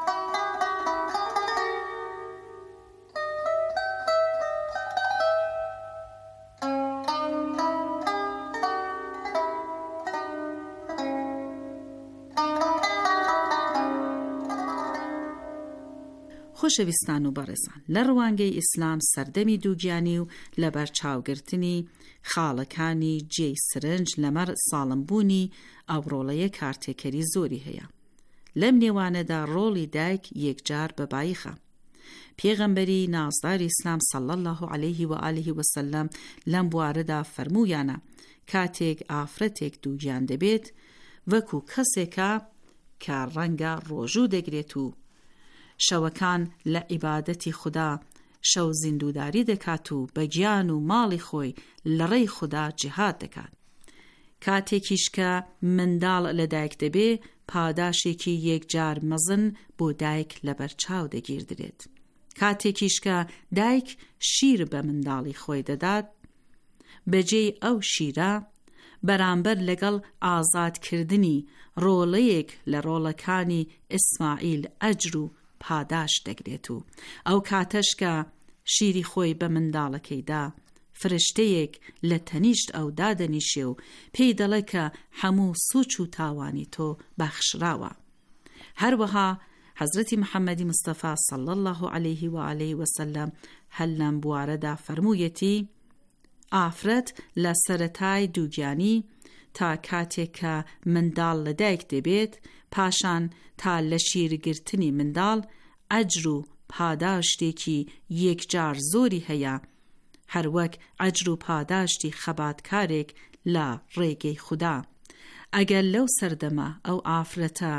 Speaker 2: خۆشەویستان و بەڕێزان، لە ڕوانگەی ئیسلام سەردەمی دووگیانی و لە بەرچاوگرتنی خاڵەکانی جێی سرنج لەمەر ساڵمبوونی ئەوڕۆڵەیە کارتێکەری زۆری هەیە. لەم نێوانەدا ڕۆڵی دایک یەکجار بەبایخە. پێغەمبەری نازداری ئیسلام صلی الله علیه و آله و سلم لەم بوارەدا فەرموویانە کاتێک ئافرەتێک دووگیان دەبێت وەکو کەسێکە کە ڕەنگە ڕۆژوو دەگرێت و شەوەکان لە عیبادەتی خوددا شەو زیندوداری دەکات و بە گیان و ماڵی خۆی لە ڕێی خوددا جیهاد دەکات. کاتێکیش کە منداڵ لە دایک دەبێ پاداشێکی یەکجار مەزن بۆ دایک لە بەرچاو دەگیردرێت. کاتێکیش کە دایک شیر بە منداڵی خۆی دەدات بەجێی ئەو شیرە بەرامبەر لەگەڵ ئازادکردنی ڕۆڵەیەک لە ڕۆڵەکانی ئیسماعیل ئەجر و پاداش دەگرێت و ئەو کاتەش کە شیری خۆی بە منداڵەکەیدا فرشتەیەک لە تەنیشت ئەو دادەنیشێ و پێی دەڵێ کە هەموو سوچ و تاوانی تۆ بەخشراوە. هەروەها حەزرەتی محەممەدی مستەفا صلی الله علیه و آله و سلم هەل لەم بوارەدا فەرموویەتی ئافرەت لە سەرەتای دووگیانی تا کاتێک کە منداڵ لە دایک دەبێت پاشان تا لە شیرگرتنی منداڵ ئەجر و پاداشتێکی یەکجار زۆری هەیە، هەروەک ئەجر و پاداشتی خەباتکارێک لە ڕێگەی خوددا. ئەگەر لەو سەردەمە ئەو ئافرەتە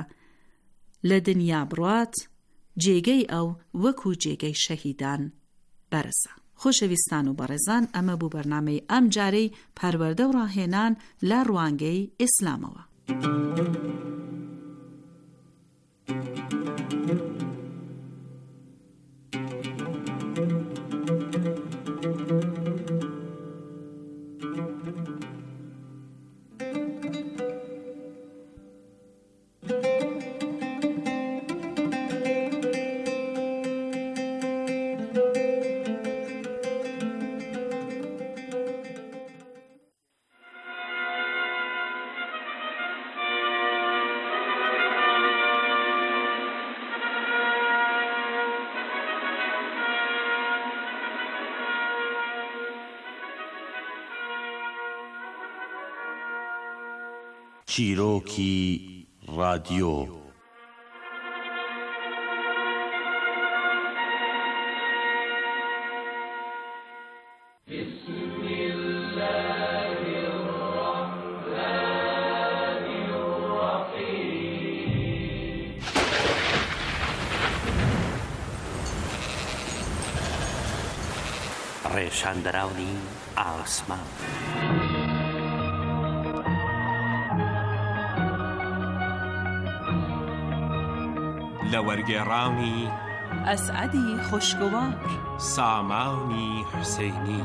Speaker 2: لە دنیا بڕوات جێگەی ئەو وەکو جێگەی شەهیدان بەرزە. خۆشەویستان و بەڕێزان، ئەمە بوو بەرنامەی ئەم جارەی پەروەردە و ڕاهێنان لە ڕوانگەی ئیسلامەوە.
Speaker 5: چیرۆکی رادیۆ.
Speaker 6: ڕێشاندەراونی ئاسمان.
Speaker 7: لە وەرگێڕانی
Speaker 3: ئەسعەدی خوشگوار،
Speaker 7: سامانی حوسێنی،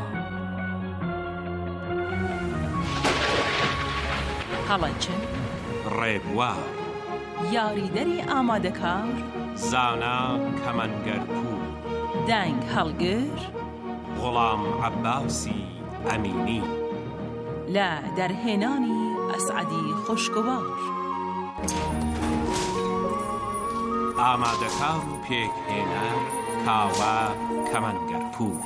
Speaker 3: هەڵەچن،
Speaker 7: ڕێبوار،
Speaker 3: یاریدەری ئامادەکار،
Speaker 7: زانا کەمەنگەرپوو،
Speaker 3: دەنگ هەڵگر،
Speaker 7: غوڵام عەباسی ئەمینی.
Speaker 3: لە دەرهێنانی ئەسعەدی خوشگوار.
Speaker 7: ئامادەکار و پێکهێنەر کاوە کەمەنگەرپوو.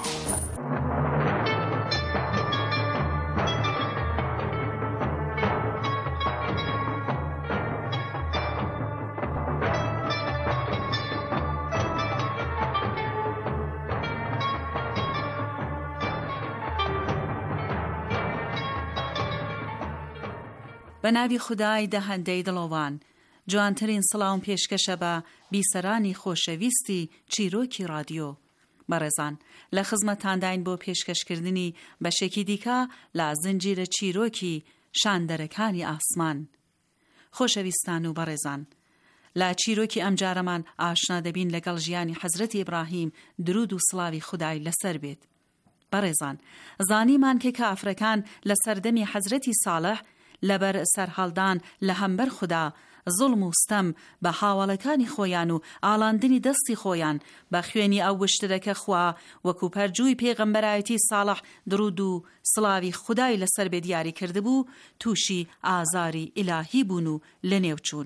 Speaker 2: بە ناوی خودای دەهەندەی دڵۆوان، جوانترین سڵاو پێشکەشە بە بیسەرانی خۆشەویستی چیرۆکی رادیۆ. بەڕێزان، لە خزمەتانداین بۆ پێشکەشکردنی بەشێکی دیکە لە زنجیرە چیرۆکی شاندەرەکانی ئاسمان. خۆشەویستان و بەڕێزان، لە چیرۆکی ئەمجارەمان ئاشنا دەبین لەگەڵ ژیانی حەزرەتی ئیبراهیم، درود و سڵاوی خودای لەسەر بێت. بەڕێزان، زانیمان کە کافرەکان لە سەردەمی حەزرەتی ساڵح لەبەر سەرهەڵدان لە هەمبەر خوددا، زوڵم و ستەم بە هاوڵەکانی خۆیان و ئاڵاندنی دەستی خۆیان بە خوێنی ئەو وشترەکە خوا وەکو پەرجووی پێغەمبەرایەتی ساڵح درود و سڵاوی خودای لەسەر بێ دیاری کردبوو، تووشی ئازاری ئیلاهی بوون و لە نێوچوون.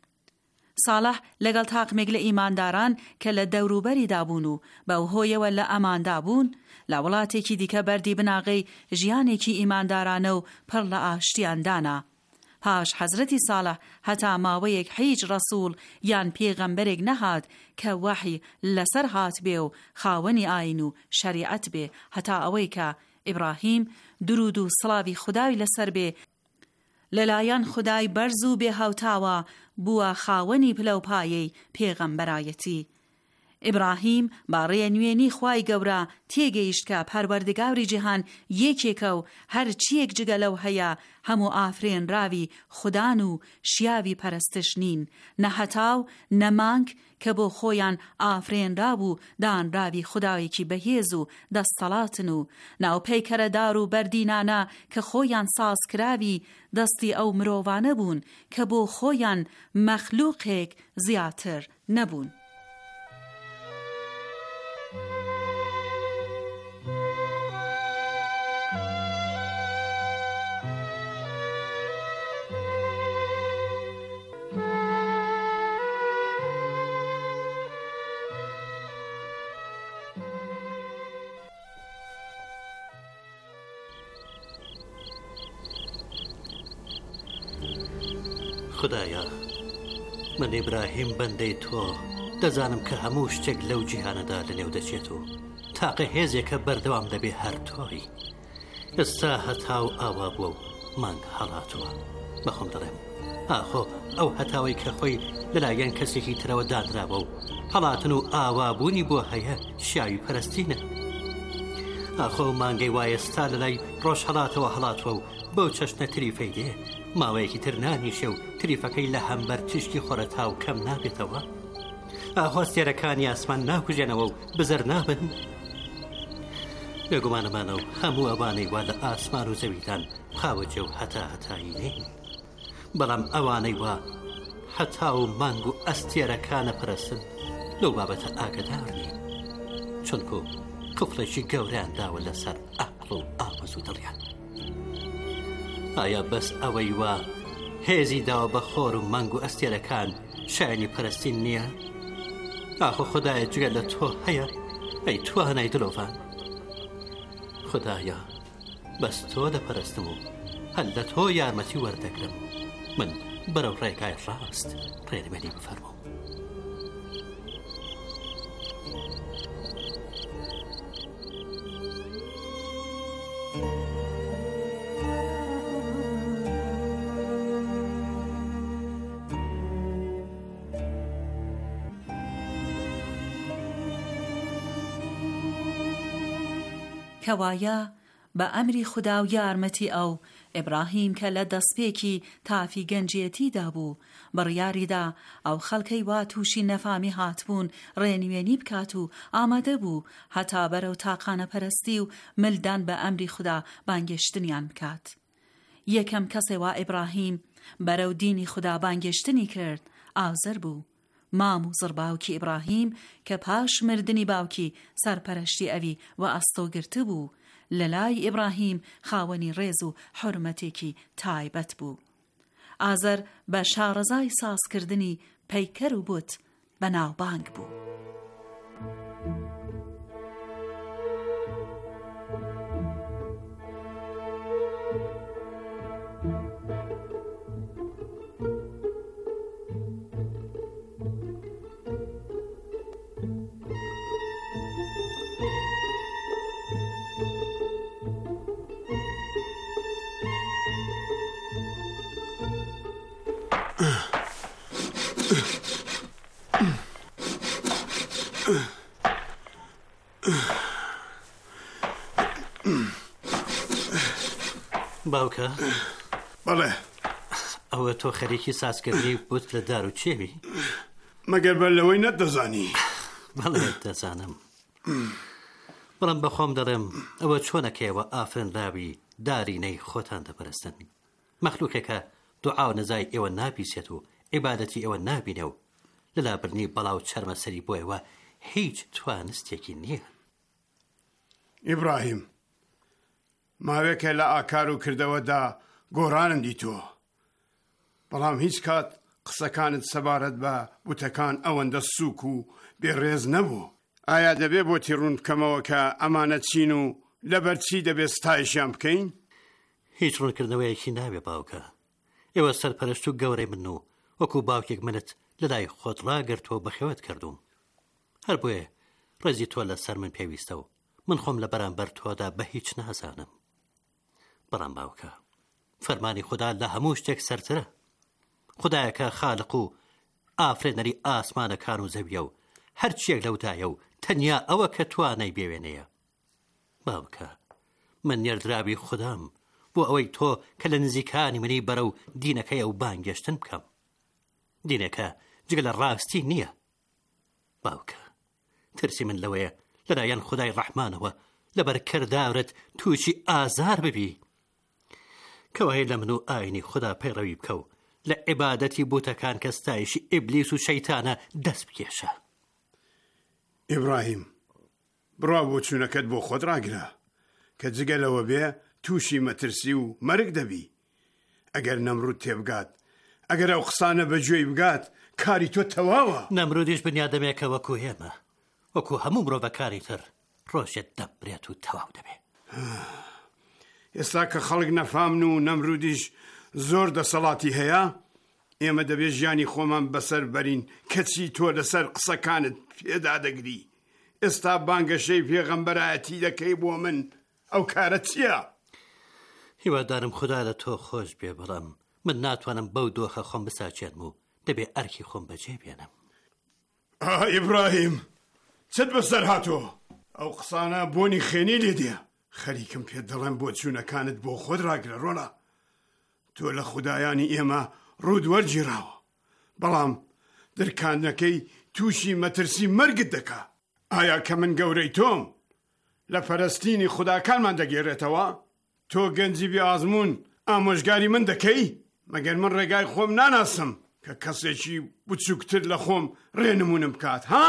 Speaker 2: ساڵح لەگەڵ تاقمێک لە ئیمانداران کە لە دەوروبەری دابوون و بەو هۆیەوە لە ئەماندا بوون، لە وڵاتێکی دیکە بەردی بناغی ژیانێکی ئیماندارانە و پڕ لە ئاشتیاندانا. پاش حەزرەتی ساڵح هەتا ماوەیەک هیچ ڕەسوول یان پێغەمبەرێک نەهات کە وەحی لەسەر هات بێ و خاوەنی ئاین و شەریعەت بێ، هەتا ئەوەی کە ئیبراهیم درود و سڵاوی خودای لەسەر بێ لەلایەن خودای بەرز و بێ هاوتاوە بووە خاوەنی پلەپایەی پێغەمبەرایەتی. ئیبراهیم باڕێ نوێنی خوای گەورە تێگەیشت کە پەروەردگاری جیهان یەکێکە و هەر چیەک جگە لەو هەیە هەموو ئافرێن ڕاوی خودان و شیاوی پەرستش نین، نەهەتاو نەمانک کە بۆ خۆیان ئافرێن رابوو دانراوی خوداوێکی بەهێز و دەستەڵاتن و ناوپەیکەرەدار و بەردینانە کە خۆیان ساز کراوی دەستی ئەو مرۆڤانە بوون کە بۆ خۆیان مەخلووقێک زیاتر نەبوون.
Speaker 6: خدایە، من ئیبراهیم بەندەی تۆ دەزانم کە هەموو شتێک لەو جیهانەدا لەنێو دەچێت و تاقە هێزێکە بەردەوام دەبێ هەر تۆی. ئێستا هەتاو ئاوا بووە و مانگ هەڵاتووە. بەخۆم دەڵێم ئاخۆ ئەو هەتاوی کە خۆی لەلایەن کەسێکی ترەوە دانرابە و هەڵاتن و ئاوابوونی بۆ هەیە شیاوی پەرستینە. ئاخۆ مانگەی وایەستا لەلای ڕۆژ هەڵاتەوە هەڵاتوە و بەو چەشنە تریفەی دێ، ماوەیەکی تر نانیشێ و تریفەکەی لە هەمبەر تشکی خۆرە تاو کەم نابێتەوە. ئاخۆ سێرەکانی ئاسمان ناکوژێنەوە و بزەر نابن. لێگومانەمانە و هەموو ئەوانەی وا لە ئاسمان و زەویدان قاوەجێ و هەتایی نین، بەڵام ئەوانەی وا هەتا و مانگ و ئەستێرەکانە پەرستن لەو بابەتە ئاگدار نین، چونکو قفڵێکی گەوریان داوە لەسەر عەقڵ و ئاوەز و دڵیان. ئایا بەس ئەوەی وا هێزی داوە بە خۆر و مانگ و ئەستێرەکان شایانی پەرستین نییە؟ ئاخۆ خودایە جگە لە تۆ هەیە؟ ئەی توانای دلۆڤان، خدایە بەس تۆ دەپەرستم و هەر لە تۆ یارمەتی وەردەگرم. من بەرەو ڕێگای ڕاست ڕێنمەری بفەرموو.
Speaker 3: کەوایە بە ئەمری خوددا و یارمەتی ئەو ئیبراهیم کە لە دەستپێکی تافی گەنجێتیدا بوو بڕیاریدا ئەو خەڵکەی وا تووشی نەفامی هاتبوون ڕێنوێنی بکات و ئامادە بوو هەتا بەرەو تاقانە پەرستی و ملدان بە ئەمری خوددا بانگێشتنیان بکات. یەکەم کەسێ وا ئیبراهیم بەرەو دینی خوددا بانگێشتنی کرد ئازەر بوو، مام و زڕباوکی ئیبراهیم کە پاش مردنی باوکی سەرپەرشتی ئەوی و ئەستۆگرتە بوو، لە لای ئیبراهیم خاوەنی ڕێز و حورمەتێکی تایبەت بوو. ئازەر بە شارەزای سازکردنی پەیکەر و بوت بەناوبانگ بوو.
Speaker 6: باوکە
Speaker 5: بەڵێ
Speaker 6: ئەوە تۆ خەریکی سازکردنی بوت لە دار و چێوی؟
Speaker 5: مەگەر بەر لەوەی نەتدەزانی؟
Speaker 6: بەڵێ دەزانم، بەڵام بەخۆم دەڵێم ئەوە چۆنەکەیەوە ئافرەنراوی دارینەی خۆتان دەپەرستن، مەخلوقێکە دوعا و نەزای ئێوە نابیسێت و عیبادەتی ئێوە نابینە و لەلابرنی بەڵاو چەرمە سەری بۆیەوە هیچ توانستێکی نییە.
Speaker 5: ئیبراهیم، ماوەیەکە لە ئاکار و کردەوەدا گۆڕانم دیتۆ، بەڵام هیچ کات قسەکانت سەبارەت بە بوتەکان ئەوەندە سووک و بێڕێز نەبوو. ئایا دەبێ بۆتی ڕوون بکەمەوە کە ئەمانە چین و لەبەرچی دەبێت ستایشیان بکەین؟
Speaker 6: هیچ ڕوونکردنەوەیەکی نابێ باوکە، ئێوە سەرپەرشت و گەورەی من و وەکو باوکێک منت لەلای خۆت ڕاگرتووە بەخێوەت کردوم، هەر بۆیە ڕێزی تۆ لەسەر من پێویستە و من خۆم لە بەرامبەر تۆدا بە هیچ نازانم. بەڵام باوکە، فەرمانی خوددا لە هەموو شتێک سەرترە. خوددایەکە خالق و ئافرێنەری ئاسمانەکان و زەویە و هەرچیەک لەودایە و تەنیا ئەوە کە توانای بێوێنەیە. باوکە، من نێردراوی خوددام بۆ ئەوەی تۆ کە لە نزیکانی منی بەرە و دینەکەی ئەو بانگێشتن بکەم، دینەکە جگە لە ڕاستی نییە. باوکە، ترسی من لەوەیە لەلایەن خودای ڕەحمانەوە لەبەر کردارت تووشی ئازار ببی، کەوای لە من و ئاینی خوددا پەیڕەوی بکە و لە عیبادەتی بوتەکان کە ستایشی ئیبلیس و شەیتانە دەست بکێشە.
Speaker 5: ئیبراهیم، بڕوا بۆ چوونەکەت بۆ خۆت ڕاگرە کە جگە لەوە بێ تووشی مەترسی و مەرگ دەبی. ئەگەر نەمرود تێبگات، ئەگەر ئەو قسانە بەگوێی بگات، کاری تۆ تەواوە.
Speaker 6: نەمرودیش بنیادەمێکە وەکو هێمە، وەکو هەموو مرۆڤەکانی تر ڕۆژێت دەبرێت و تەواو دەبێت.
Speaker 5: ئێستا کە خەڵک نەفامن و نەمرودیش زۆر دەسەڵاتی هەیە، ئێمە دەبێت ژیانی خۆمان بەسەر بەرین کەچی تۆ لەسەر قسەکانت پێدا دەگری. ئێستا بانگەشەی پێغەمبەرایەتی دەکەی بۆ من، ئەو کارە چییە؟
Speaker 6: هیوادارم خوددا لە تۆ خۆش بێ، بەڵام من ناتوانم بەو دۆخە خۆم بساچێنم و دەبێ ئەرکی خۆم بەجێ بێنم.
Speaker 5: ئیبراهیم، چت بەسەر هاتۆ؟ ئەو قسانە بۆنی خێنی لێ دێ. خەریکم پێ دەڵێم بۆ چوونەکانت بۆ خۆت ڕاگرە ڕۆڵە. تۆ لە خودایانی ئێمە ڕوود وەرگیراوە، بەڵام دەرکانەکەی تووشی مەترسی مەرگت دەکا. ئایا کە من گەورەی تۆم لە پەرستینی خوداکانمان دەگێڕێتەوە؟ تۆ گەنجی بێ ئازمون ئامۆژگاری من دەکەی؟ مەگەر من ڕێگای خۆم ناناسم کە کەسێکی بچووکتر لە خۆم ڕێنمونم بکات، ها؟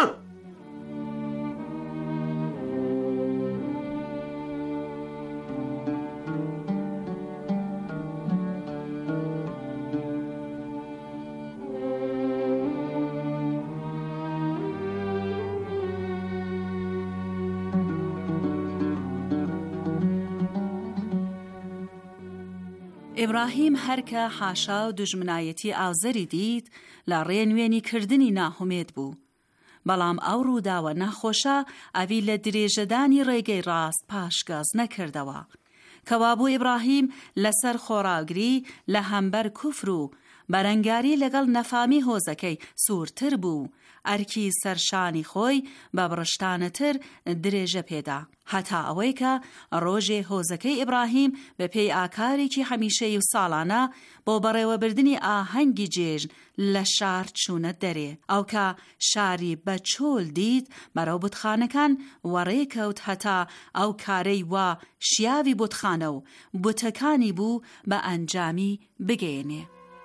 Speaker 3: ئیبراهیم هەرکە حاشا و دژمنایەتی ئازەری دیت لە ڕێنوێنی کردنی ناهومێت بوو. بەڵام ئەو ڕووداوە ناخۆشە ئەوی لە درێژەدانی ڕێگەی ڕاست پاشگاز نەکردەوە. کەوابوو ئیبراهیم لەسەر خۆراگری لە هەمبەر کوفر و بەرەنگاری لەگەڵ نەفامی هۆزەکەی سوورتر بوو، ئەرکی سەرشانی خۆی بە بڕشتانەتر درێژە پێدا، هەتا ئەوەی کە ڕۆژێ هۆزەکەی ئیبراهیم بە پێی ئاکارێکی هەمیشەیی و ساڵانە بۆ بەڕێوەبردننی ئاهەنگی جێژن لە شار چوونە دەرێ. ئەو کە شاری بە چۆل دیت بەرەو بوتخانەکان وەڕێکەوت، هەتا ئەو کارەی وا شیاوی بوتخانە و بوتەکانی بوو بە ئەنجامی بگەێنێ.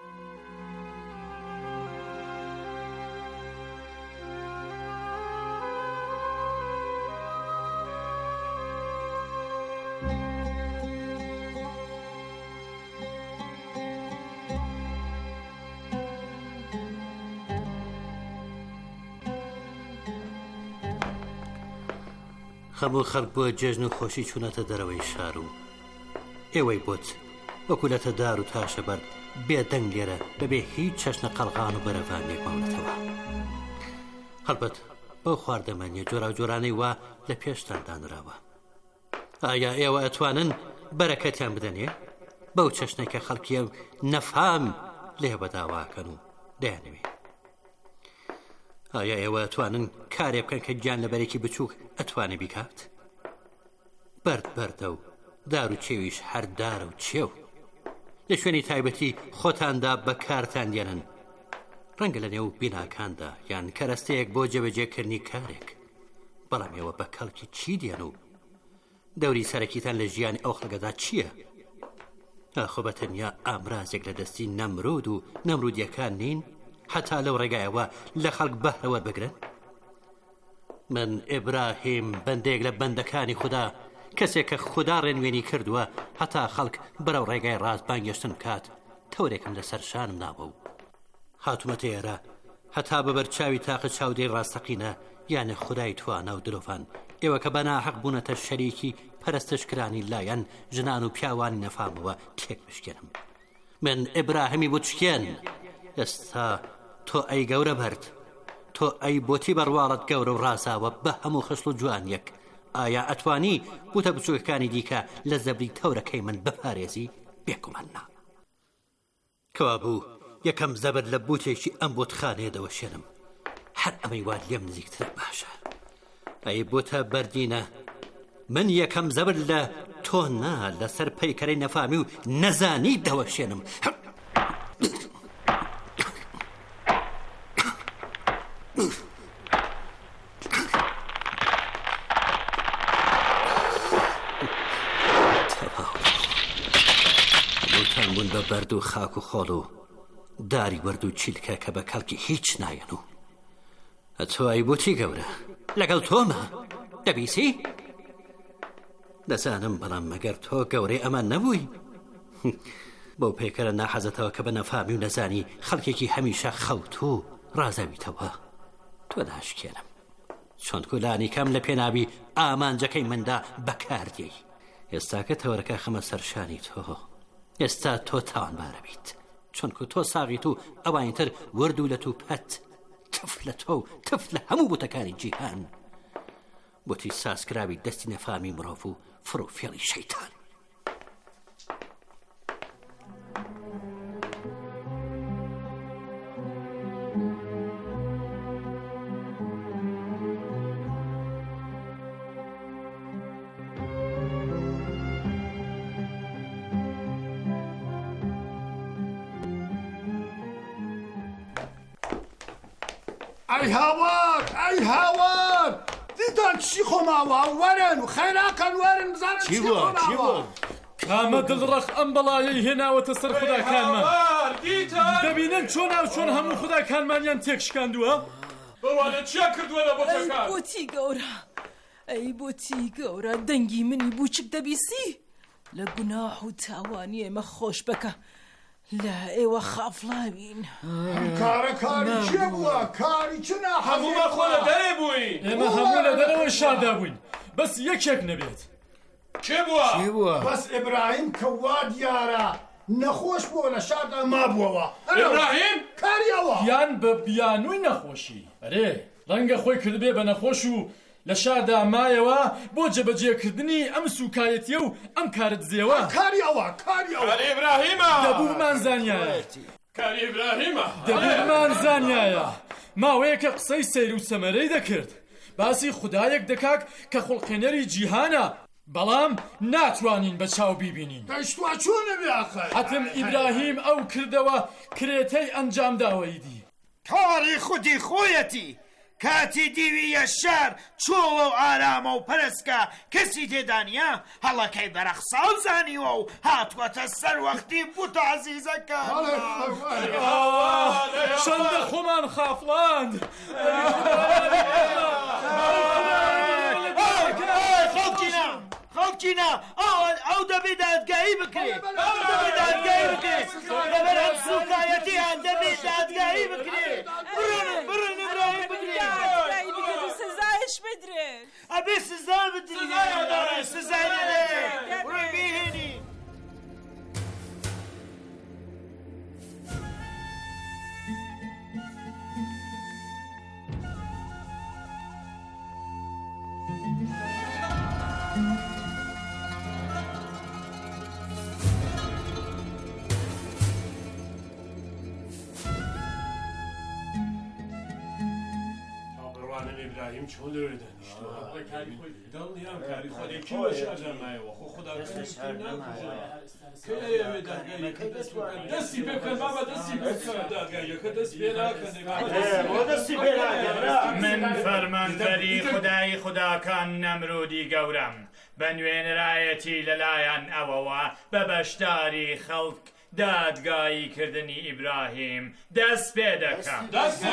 Speaker 6: هەموو خەڵک بۆ جێژن و خۆشی چوونەتە دەرەوەی شار و ئێوەی بۆت وەکو لە تەدار و تاشە بەرد بێدەنگ لێرە بەبێ هیچ چەشنە قەڵغان و بەرەڤانێک ماونەتەوە. هەڵبەت بەو خواردەمەنیە جۆرا و جۆرانەی وا لە پێشتان دانراوە. ئایا ئێوە ئەتوانن بەرەکەتیان بدەنێ بەو چەشنێکە خەڵکیە نەفام لێ بەداواکەن و دەیانەوێ؟ ئایا ئێوە ئەتوانن کارێ بکەن کە گیان لە بەرێکی بچووک ئەتوانێ بیکات؟ بەرد بەردە و دار و چێویش هەردارە و چێو لە شوێنی تایبەتی خۆتاندا بە کارتان دێنن، ڕەنگە لە نێو بیناکاندا یان کەرەستەیەک بۆ جێبەجێکردنی کارێک. بەڵام ئێوە بە کەڵکی چی دێن و دەوری سەرەکیتان لە ژیانی ئەو خەڵگەدا چییە؟ ئاخۆ بە تەنیا ئامرازێک لە دەستی نەمرود و نەمرودیەکان نین هەتا لەو ڕێگایەوە لە خەڵک بەهرەوە بگرن؟ من ئیبراهیم بەندێک لە بەندەکانی خوددا، کەسێک کە خوددا ڕێنوێنی کردووە هەتا خەڵک بەرەو ڕێگای ڕاست بانگێشتن کات، تەورێکم لەسەر شانم ناوە و هاتوومەتە ئێرە هەتا بەبەرچاوی تاقە چاودەی ڕاستەقینە یانە خودای توانە و دلۆڤان، ئێوە کە بەناحەق بوونەتە شەریکی پەرستشکرانی لایەن ژنان و پیاوانی نەفامەوە تێک بشکێنم. من ئیبراهیمی بوچکێن. ئێستا تۆ ئەی گەورە بەرد، تۆ ئەی بۆتی بەڕواڵت گەورە و ڕازاوە بە هەموو خشل و جوانیەک، ئایا ئەتوانی بوتە بچووکەکانی دیکە لە زەبری تەورەکەی من بپارێزی؟ بێگوماننا. کەوا بوو یەکەم زەبر لە بوتێکی ئەم بۆتخانەیە دەوەشێنم، هەر ئەمەی وا لێم نزیکترە باشە. ئەی بۆتە بەردینە، من یەکەم زەبر لە تۆ نا لەسەر پەیکەرەی نەفامی و نەزانی دەوەشێنم. بۆتان بوون بە بەرد و خاک و خۆڵ و داری وەرد و چیلکە کە بە کەڵکی هیچ نایەن و ئەتۆ ئەی بۆتی گەورە لەگەڵ تۆمە دەبیسی؟ دەزانم، بەڵام مەگەر تۆ گەورەی ئەمان نەبووی؟ بۆ پێکەرە ناحەزەتەوە کە بە نەفامی و نەزانی خەڵکێکی هەمیشە خەوت و ڕازەویتەوە. تۆ ناشکێنم چۆن کولانی کەم لە پێناوی ئامانجەکەی مندا بەکاردی. ئێستا کە تەورەکە خەمە سەرشانی تۆ، ئێستا تۆ تاوانبارە بیت، چونکە تۆ ساغیت و ئەوانیتر ورد و لە تو پەت تف لە تۆ و تف لە هەموو بوتەکانی جیهان، بۆتی ساسکراوی دەستی نەفامی مرۆڤ و فرۆفێڵی شەیتان.
Speaker 5: ئەی هاوار، ئەی هاوار، دیتان چی خۆماوە؟ وەرن و خەیراکەن وەرن بزانن چی خۆماوە.
Speaker 8: کامە دڵڕەخ ئەم بەڵایەی هێناوەتە سەر خوداکانمان. دەبینن چۆن ناو چۆن هەموو خوداکانمانیان تێک شکاندووە؟
Speaker 9: بەوانە چیان کردووە لە بۆتەکان؟
Speaker 10: ئەی بۆتی گەورە، ئەی بۆتی گەورە، دەنگی منی بوچک دەبیسی؟ لە گوناح و تاوانی ئێمە خۆش بکە، لە ئێوە خافڵاوین.
Speaker 5: کارە کاری چێ بووە؟ کاری چ ناحەزێک؟
Speaker 9: هەموومان خۆ لە دەرێ بووین.
Speaker 8: ئێمە هەموو لە دەرەوەی شاردا بووین، بەس یەکێک نەبێت.
Speaker 9: چێ بووە؟
Speaker 5: بەس ئیبراهیم کە وا دیارە
Speaker 11: نەخۆش بووە لە شاردا مابووەوە
Speaker 9: ئیبراهیم
Speaker 11: کاریەوە
Speaker 8: یان بە بیانووی نەخۆشی ئەرێ ڕەنگە خۆی کردبێ بە نەخۆش و لە شاردا مایەوە بۆ جێبەجێکردنی ئەم سوکایەتیە و ئەم کارت زێوە
Speaker 11: کاریەوە
Speaker 9: کاری ئیبراهیمە
Speaker 8: دەبوومان زانیایە
Speaker 9: کاری ئیبراهیمە
Speaker 8: دەبوومان زانیایە ماوەیەکە قسەی سەیر و سەمەرەی دەکرد باسی خودایەک دەکاک کە خوڵقێنەری جیهانە بەڵام ناتوانین بە چاو بیبینین
Speaker 11: دەشتوا چۆنە بێ ئاخر
Speaker 8: حەتم ئیبراهیم ئەو کردەوە کرێتەی ئەنجام داوەی دی
Speaker 12: تۆڕی خودی خۆیەتی کاتی دیوی یەشار چۆڵە و ئارامە و پەرستکە کەسی تێدانە هەڵەکەی بەرەخساو زانیوە و هاتووەتە سەر وەختی بوو عەزیزەکە
Speaker 8: چەندە خۆمان خافڵاند
Speaker 12: خەڵکینە ئەو دەبێ دادگایی بکرێت لەبەر ئەم سوکایەتیان دەبێ دادگایی بکرێت بڕن ئیبراهیم بکرێت
Speaker 10: سزایش بدرێت
Speaker 12: ئەبێ سزا بدرێت سزای نەدەێت ڕێ بێهێنی
Speaker 9: ئیبراهیم چۆن لەوێ دانیشتووە دڵنیام کاری خۆدێکی وە شاردا مایەوە خۆ خوددا دەستی پێ بکەن بابە دەستی پێ بکەن دادگاییەکە دەست پێ ناکەن
Speaker 13: من فەرمانبەری خودای خوداکان نەمرودی گەورەم بە نوێنرایەتی لەلایەن ئەوەوە بە بەشداری خەڵک دادگایی کردنی ئیبراهیم دەست پێ دەکەم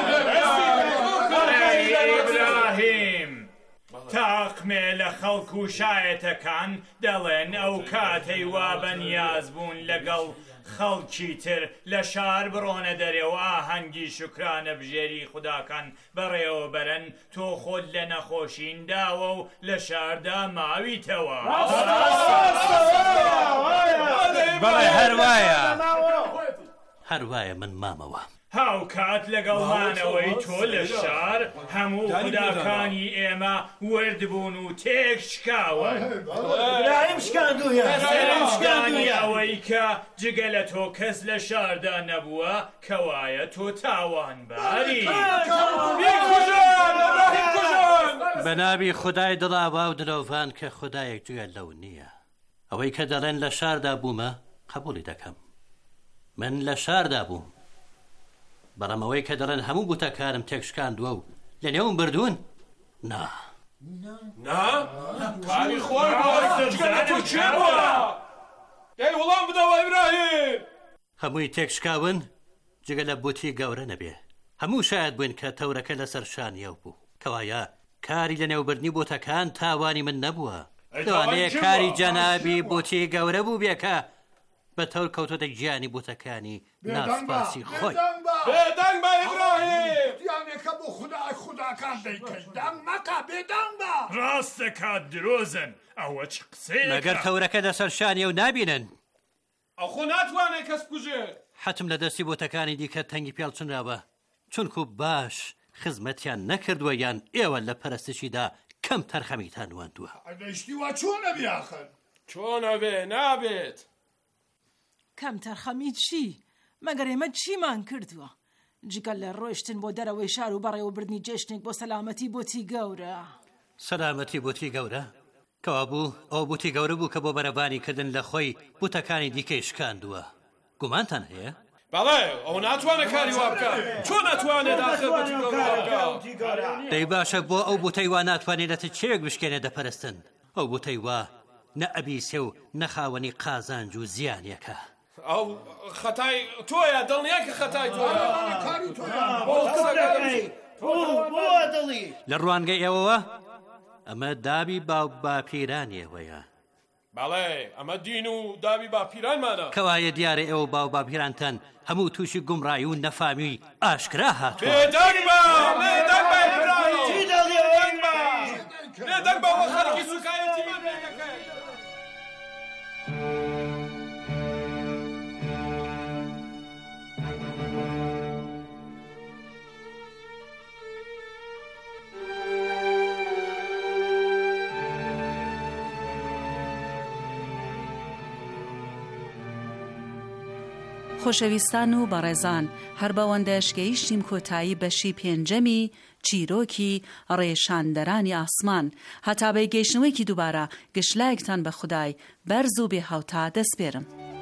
Speaker 13: ئیبراهیم تاقمێ لە خەڵک و شایەتەکان دەڵێن ئەو کاتەی وا بەنیاز بوون لەگەڵ خەڵکی تر لە شار بڕۆنە دەرێەوە ئاهەنگی شکرانە بژێری خوداکان بەڕێوە بەرن تۆ خۆت لە نەخۆشین داوە و لە شاردا ماویتەوە
Speaker 6: بەڵێ هەروایە من مامەوە
Speaker 13: هاو کات لەگەڵمانەوەی تۆ لە شار هەموو خوداکانی ئێمە وردبوون و تێک شکاون
Speaker 12: ئیبراهیم شکاندوویە
Speaker 13: ئەوەی کە جگە لە تۆ کەس لە شاردا نەبووە کەوایە تۆ تاوانباری
Speaker 6: بە ناوی خودای دڵاوا و دلۆڤان کە خودایەک گوێ لەو نییە ئەوەی کە دەڵێن لە شاردا بوومە قبولی دەکەم من لە شاردا بووم بەڵام ئەوەی کە دەڵێن هەموو بوتەکارم تێکشکاندووە و لە نێوم بردوون نا
Speaker 9: کاری خۆی تۆ چێ بووە دەی وەڵام بدەوە ئیبراهیم
Speaker 6: هەمووی تێکشکاون جگە لە بوتی گەورە نەبێ هەموو شاید بووین کە تەورەکە لەسەر شانیە بوو کەوایە کاری لە نێوبردنی بۆتەکان تاوانی من نەبووە دوانەیە کاری جەنابی بوتی گەورە بوو بێکە بە تەور کەوتۆتە گیانی بوتەکانی ناسپاسی خۆی
Speaker 9: بێدەنگ بە ئیبراهیم
Speaker 11: دیانێکە بۆ خودای خوداکان دەیکەیت دەنگ مەکە بێدەنگ بە
Speaker 13: ڕاستە کات درۆزن ئەوە چ قسەیەکە
Speaker 6: مەگەر تەورەکە لەسەر شانیە و نابینن
Speaker 9: ئەخۆ ناتوانێت کەس بکوژێت
Speaker 6: حتم لە دەستی بۆتەکانی دیکە تەنگی پێڵچنراوە چونکو باش خزمەتیان نەکردووە یان ئێوە لە پەرستشیدا کەم تەرخەمیتان واندووە
Speaker 11: دەیشتیوە چۆنە بێ ئاخر
Speaker 9: چۆنە بێ نابێت
Speaker 10: کەم تەرخەمی چی مەگەر ئێمە چیمان کردووە جگەل لە ڕۆیشتن بۆ دەرەوەی شار و بەڕێوەبردنی جێشتێک بۆ سەلامەتی بۆتی گەورە
Speaker 6: سەلامەتی بۆتی گەورە کەوا بوو ئەو بوتی گەورە بوو کە بۆ بەرەبانی کردن لە خۆی بوتەکانی دیکەی شکاندووە گومانتان هەیە
Speaker 9: بەڵێ ئەو ناتوانێت کاری وا بکات چۆن ناتوانێت داخل بەتی گەورە
Speaker 6: دەی باشە بۆ ئەو بوتەی وا ناتوانێت لە چێک بشکێنێ دەپەرستن ئەو بوتەی وا نە ئەبیسێ و نەخاوەنی قازانج و زیانیەکە
Speaker 9: ئەو خەتای تۆیە دڵنیا کە خەتای
Speaker 12: تۆیە
Speaker 6: لە ڕوانگەی ئێوەوە ئەمە دابی باو باپیرانیەوەیە
Speaker 9: بەڵێ ئەمە دین و دابی باپیرانمانە
Speaker 6: کەوایە دیارە ئێوە باو باپیرانتان هەموو تووشی گومڕایی و نەفامی ئاشکرا هاتووە
Speaker 9: بێدەنگ بە بێدەنگ بە خەڵکی سوکایەتیمان
Speaker 3: خۆشەویستان و بەڕێزان هەر بەوەندەش گەیشتیم کۆتایی بەشی پێنجەمی چیرۆکی ڕێشاندەرانی ئاسمان هەتا بە گەیشتنەوەیکی دووبارە گشتلایەکتان بە خودای بەرز و بێهاوتا دەسپێرم.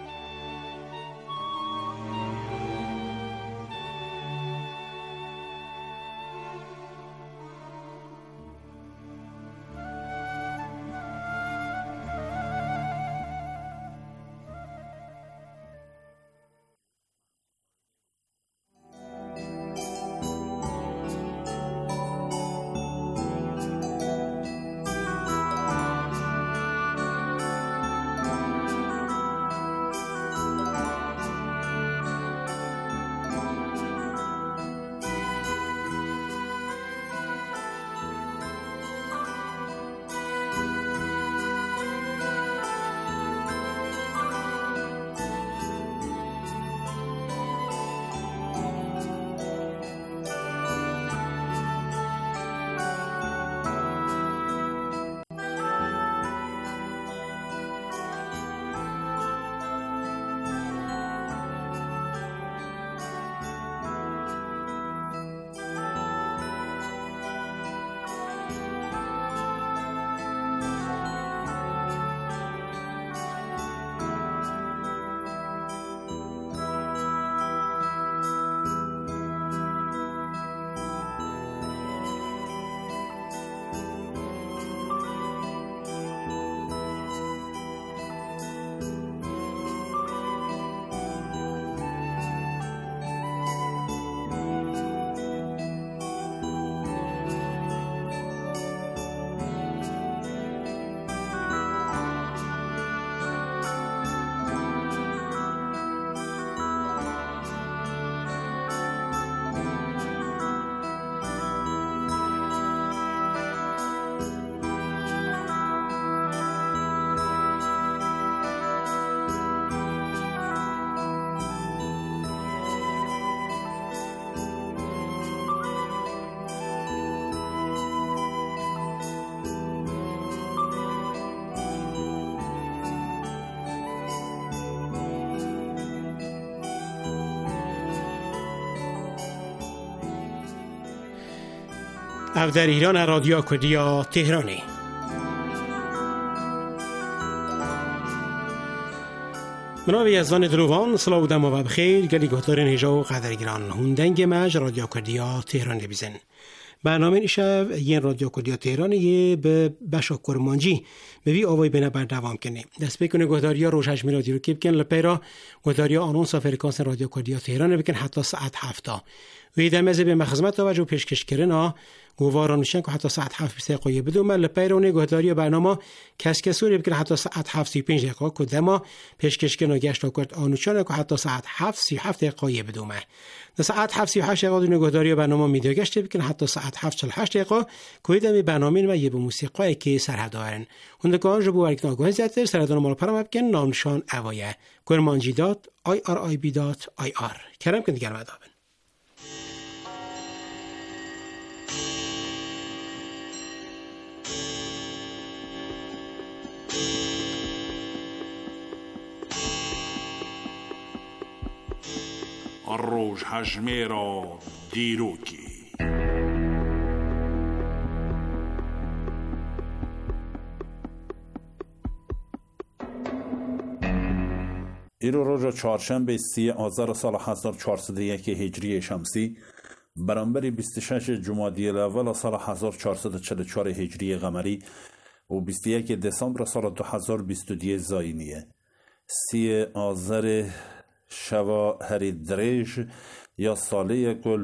Speaker 14: او در ایران رادیو کردیا تهرانی. منابع یزدان دلوان سلاو و دم و بخیر گلی گهدارین هجا و قدرگران هندنگ مج رادیو کردیا تهران بیزن. برنامه نیشب یه رادیو کردیا تهرانی به بشا کرمانجی به وی آوای بینه بردوام کنه. دست بکنه گهداریا روشش میرادی رو که بکن لپیرا گهداریا آنونس فرکانس رادیو کردیا تهران بکن حتی ساعت 7 وی دمزه به مخدمت توجه پیشکش کردن گوارانشن که حتی ساعت 7 دقیقه بدون مل پیرونه گهداری برنامه کسکسوری بکن حتی ساعت 7:35 دقیقه کدما پیشکش کردن گشت کرد آنوچان که حتی ساعت 7:37 دقیقه بدون در ساعت 7:38 دقیقه گهداری برنامه میدیو گشت بکن حتی ساعت 7:48 دقیقه کویدمی برنامه و یه به موسیقی که سرهدارن هندگان جو بورک ناگاه زیاتر سرهدان مال پرام بکن نامشان اوایه kurmanji.irib.ir کرم کن دیگر مدابن
Speaker 11: الروج هجميرا ديروكي
Speaker 15: ایرو روز چهارشنبه 3 آذر سال 1401 هجری شمسی برابر 26 جمادی الاول سال 1444 هجری قمری و 21 دسامبر سال 2022 زاینیه 3 آذر شوا هری دریج یا ساله کل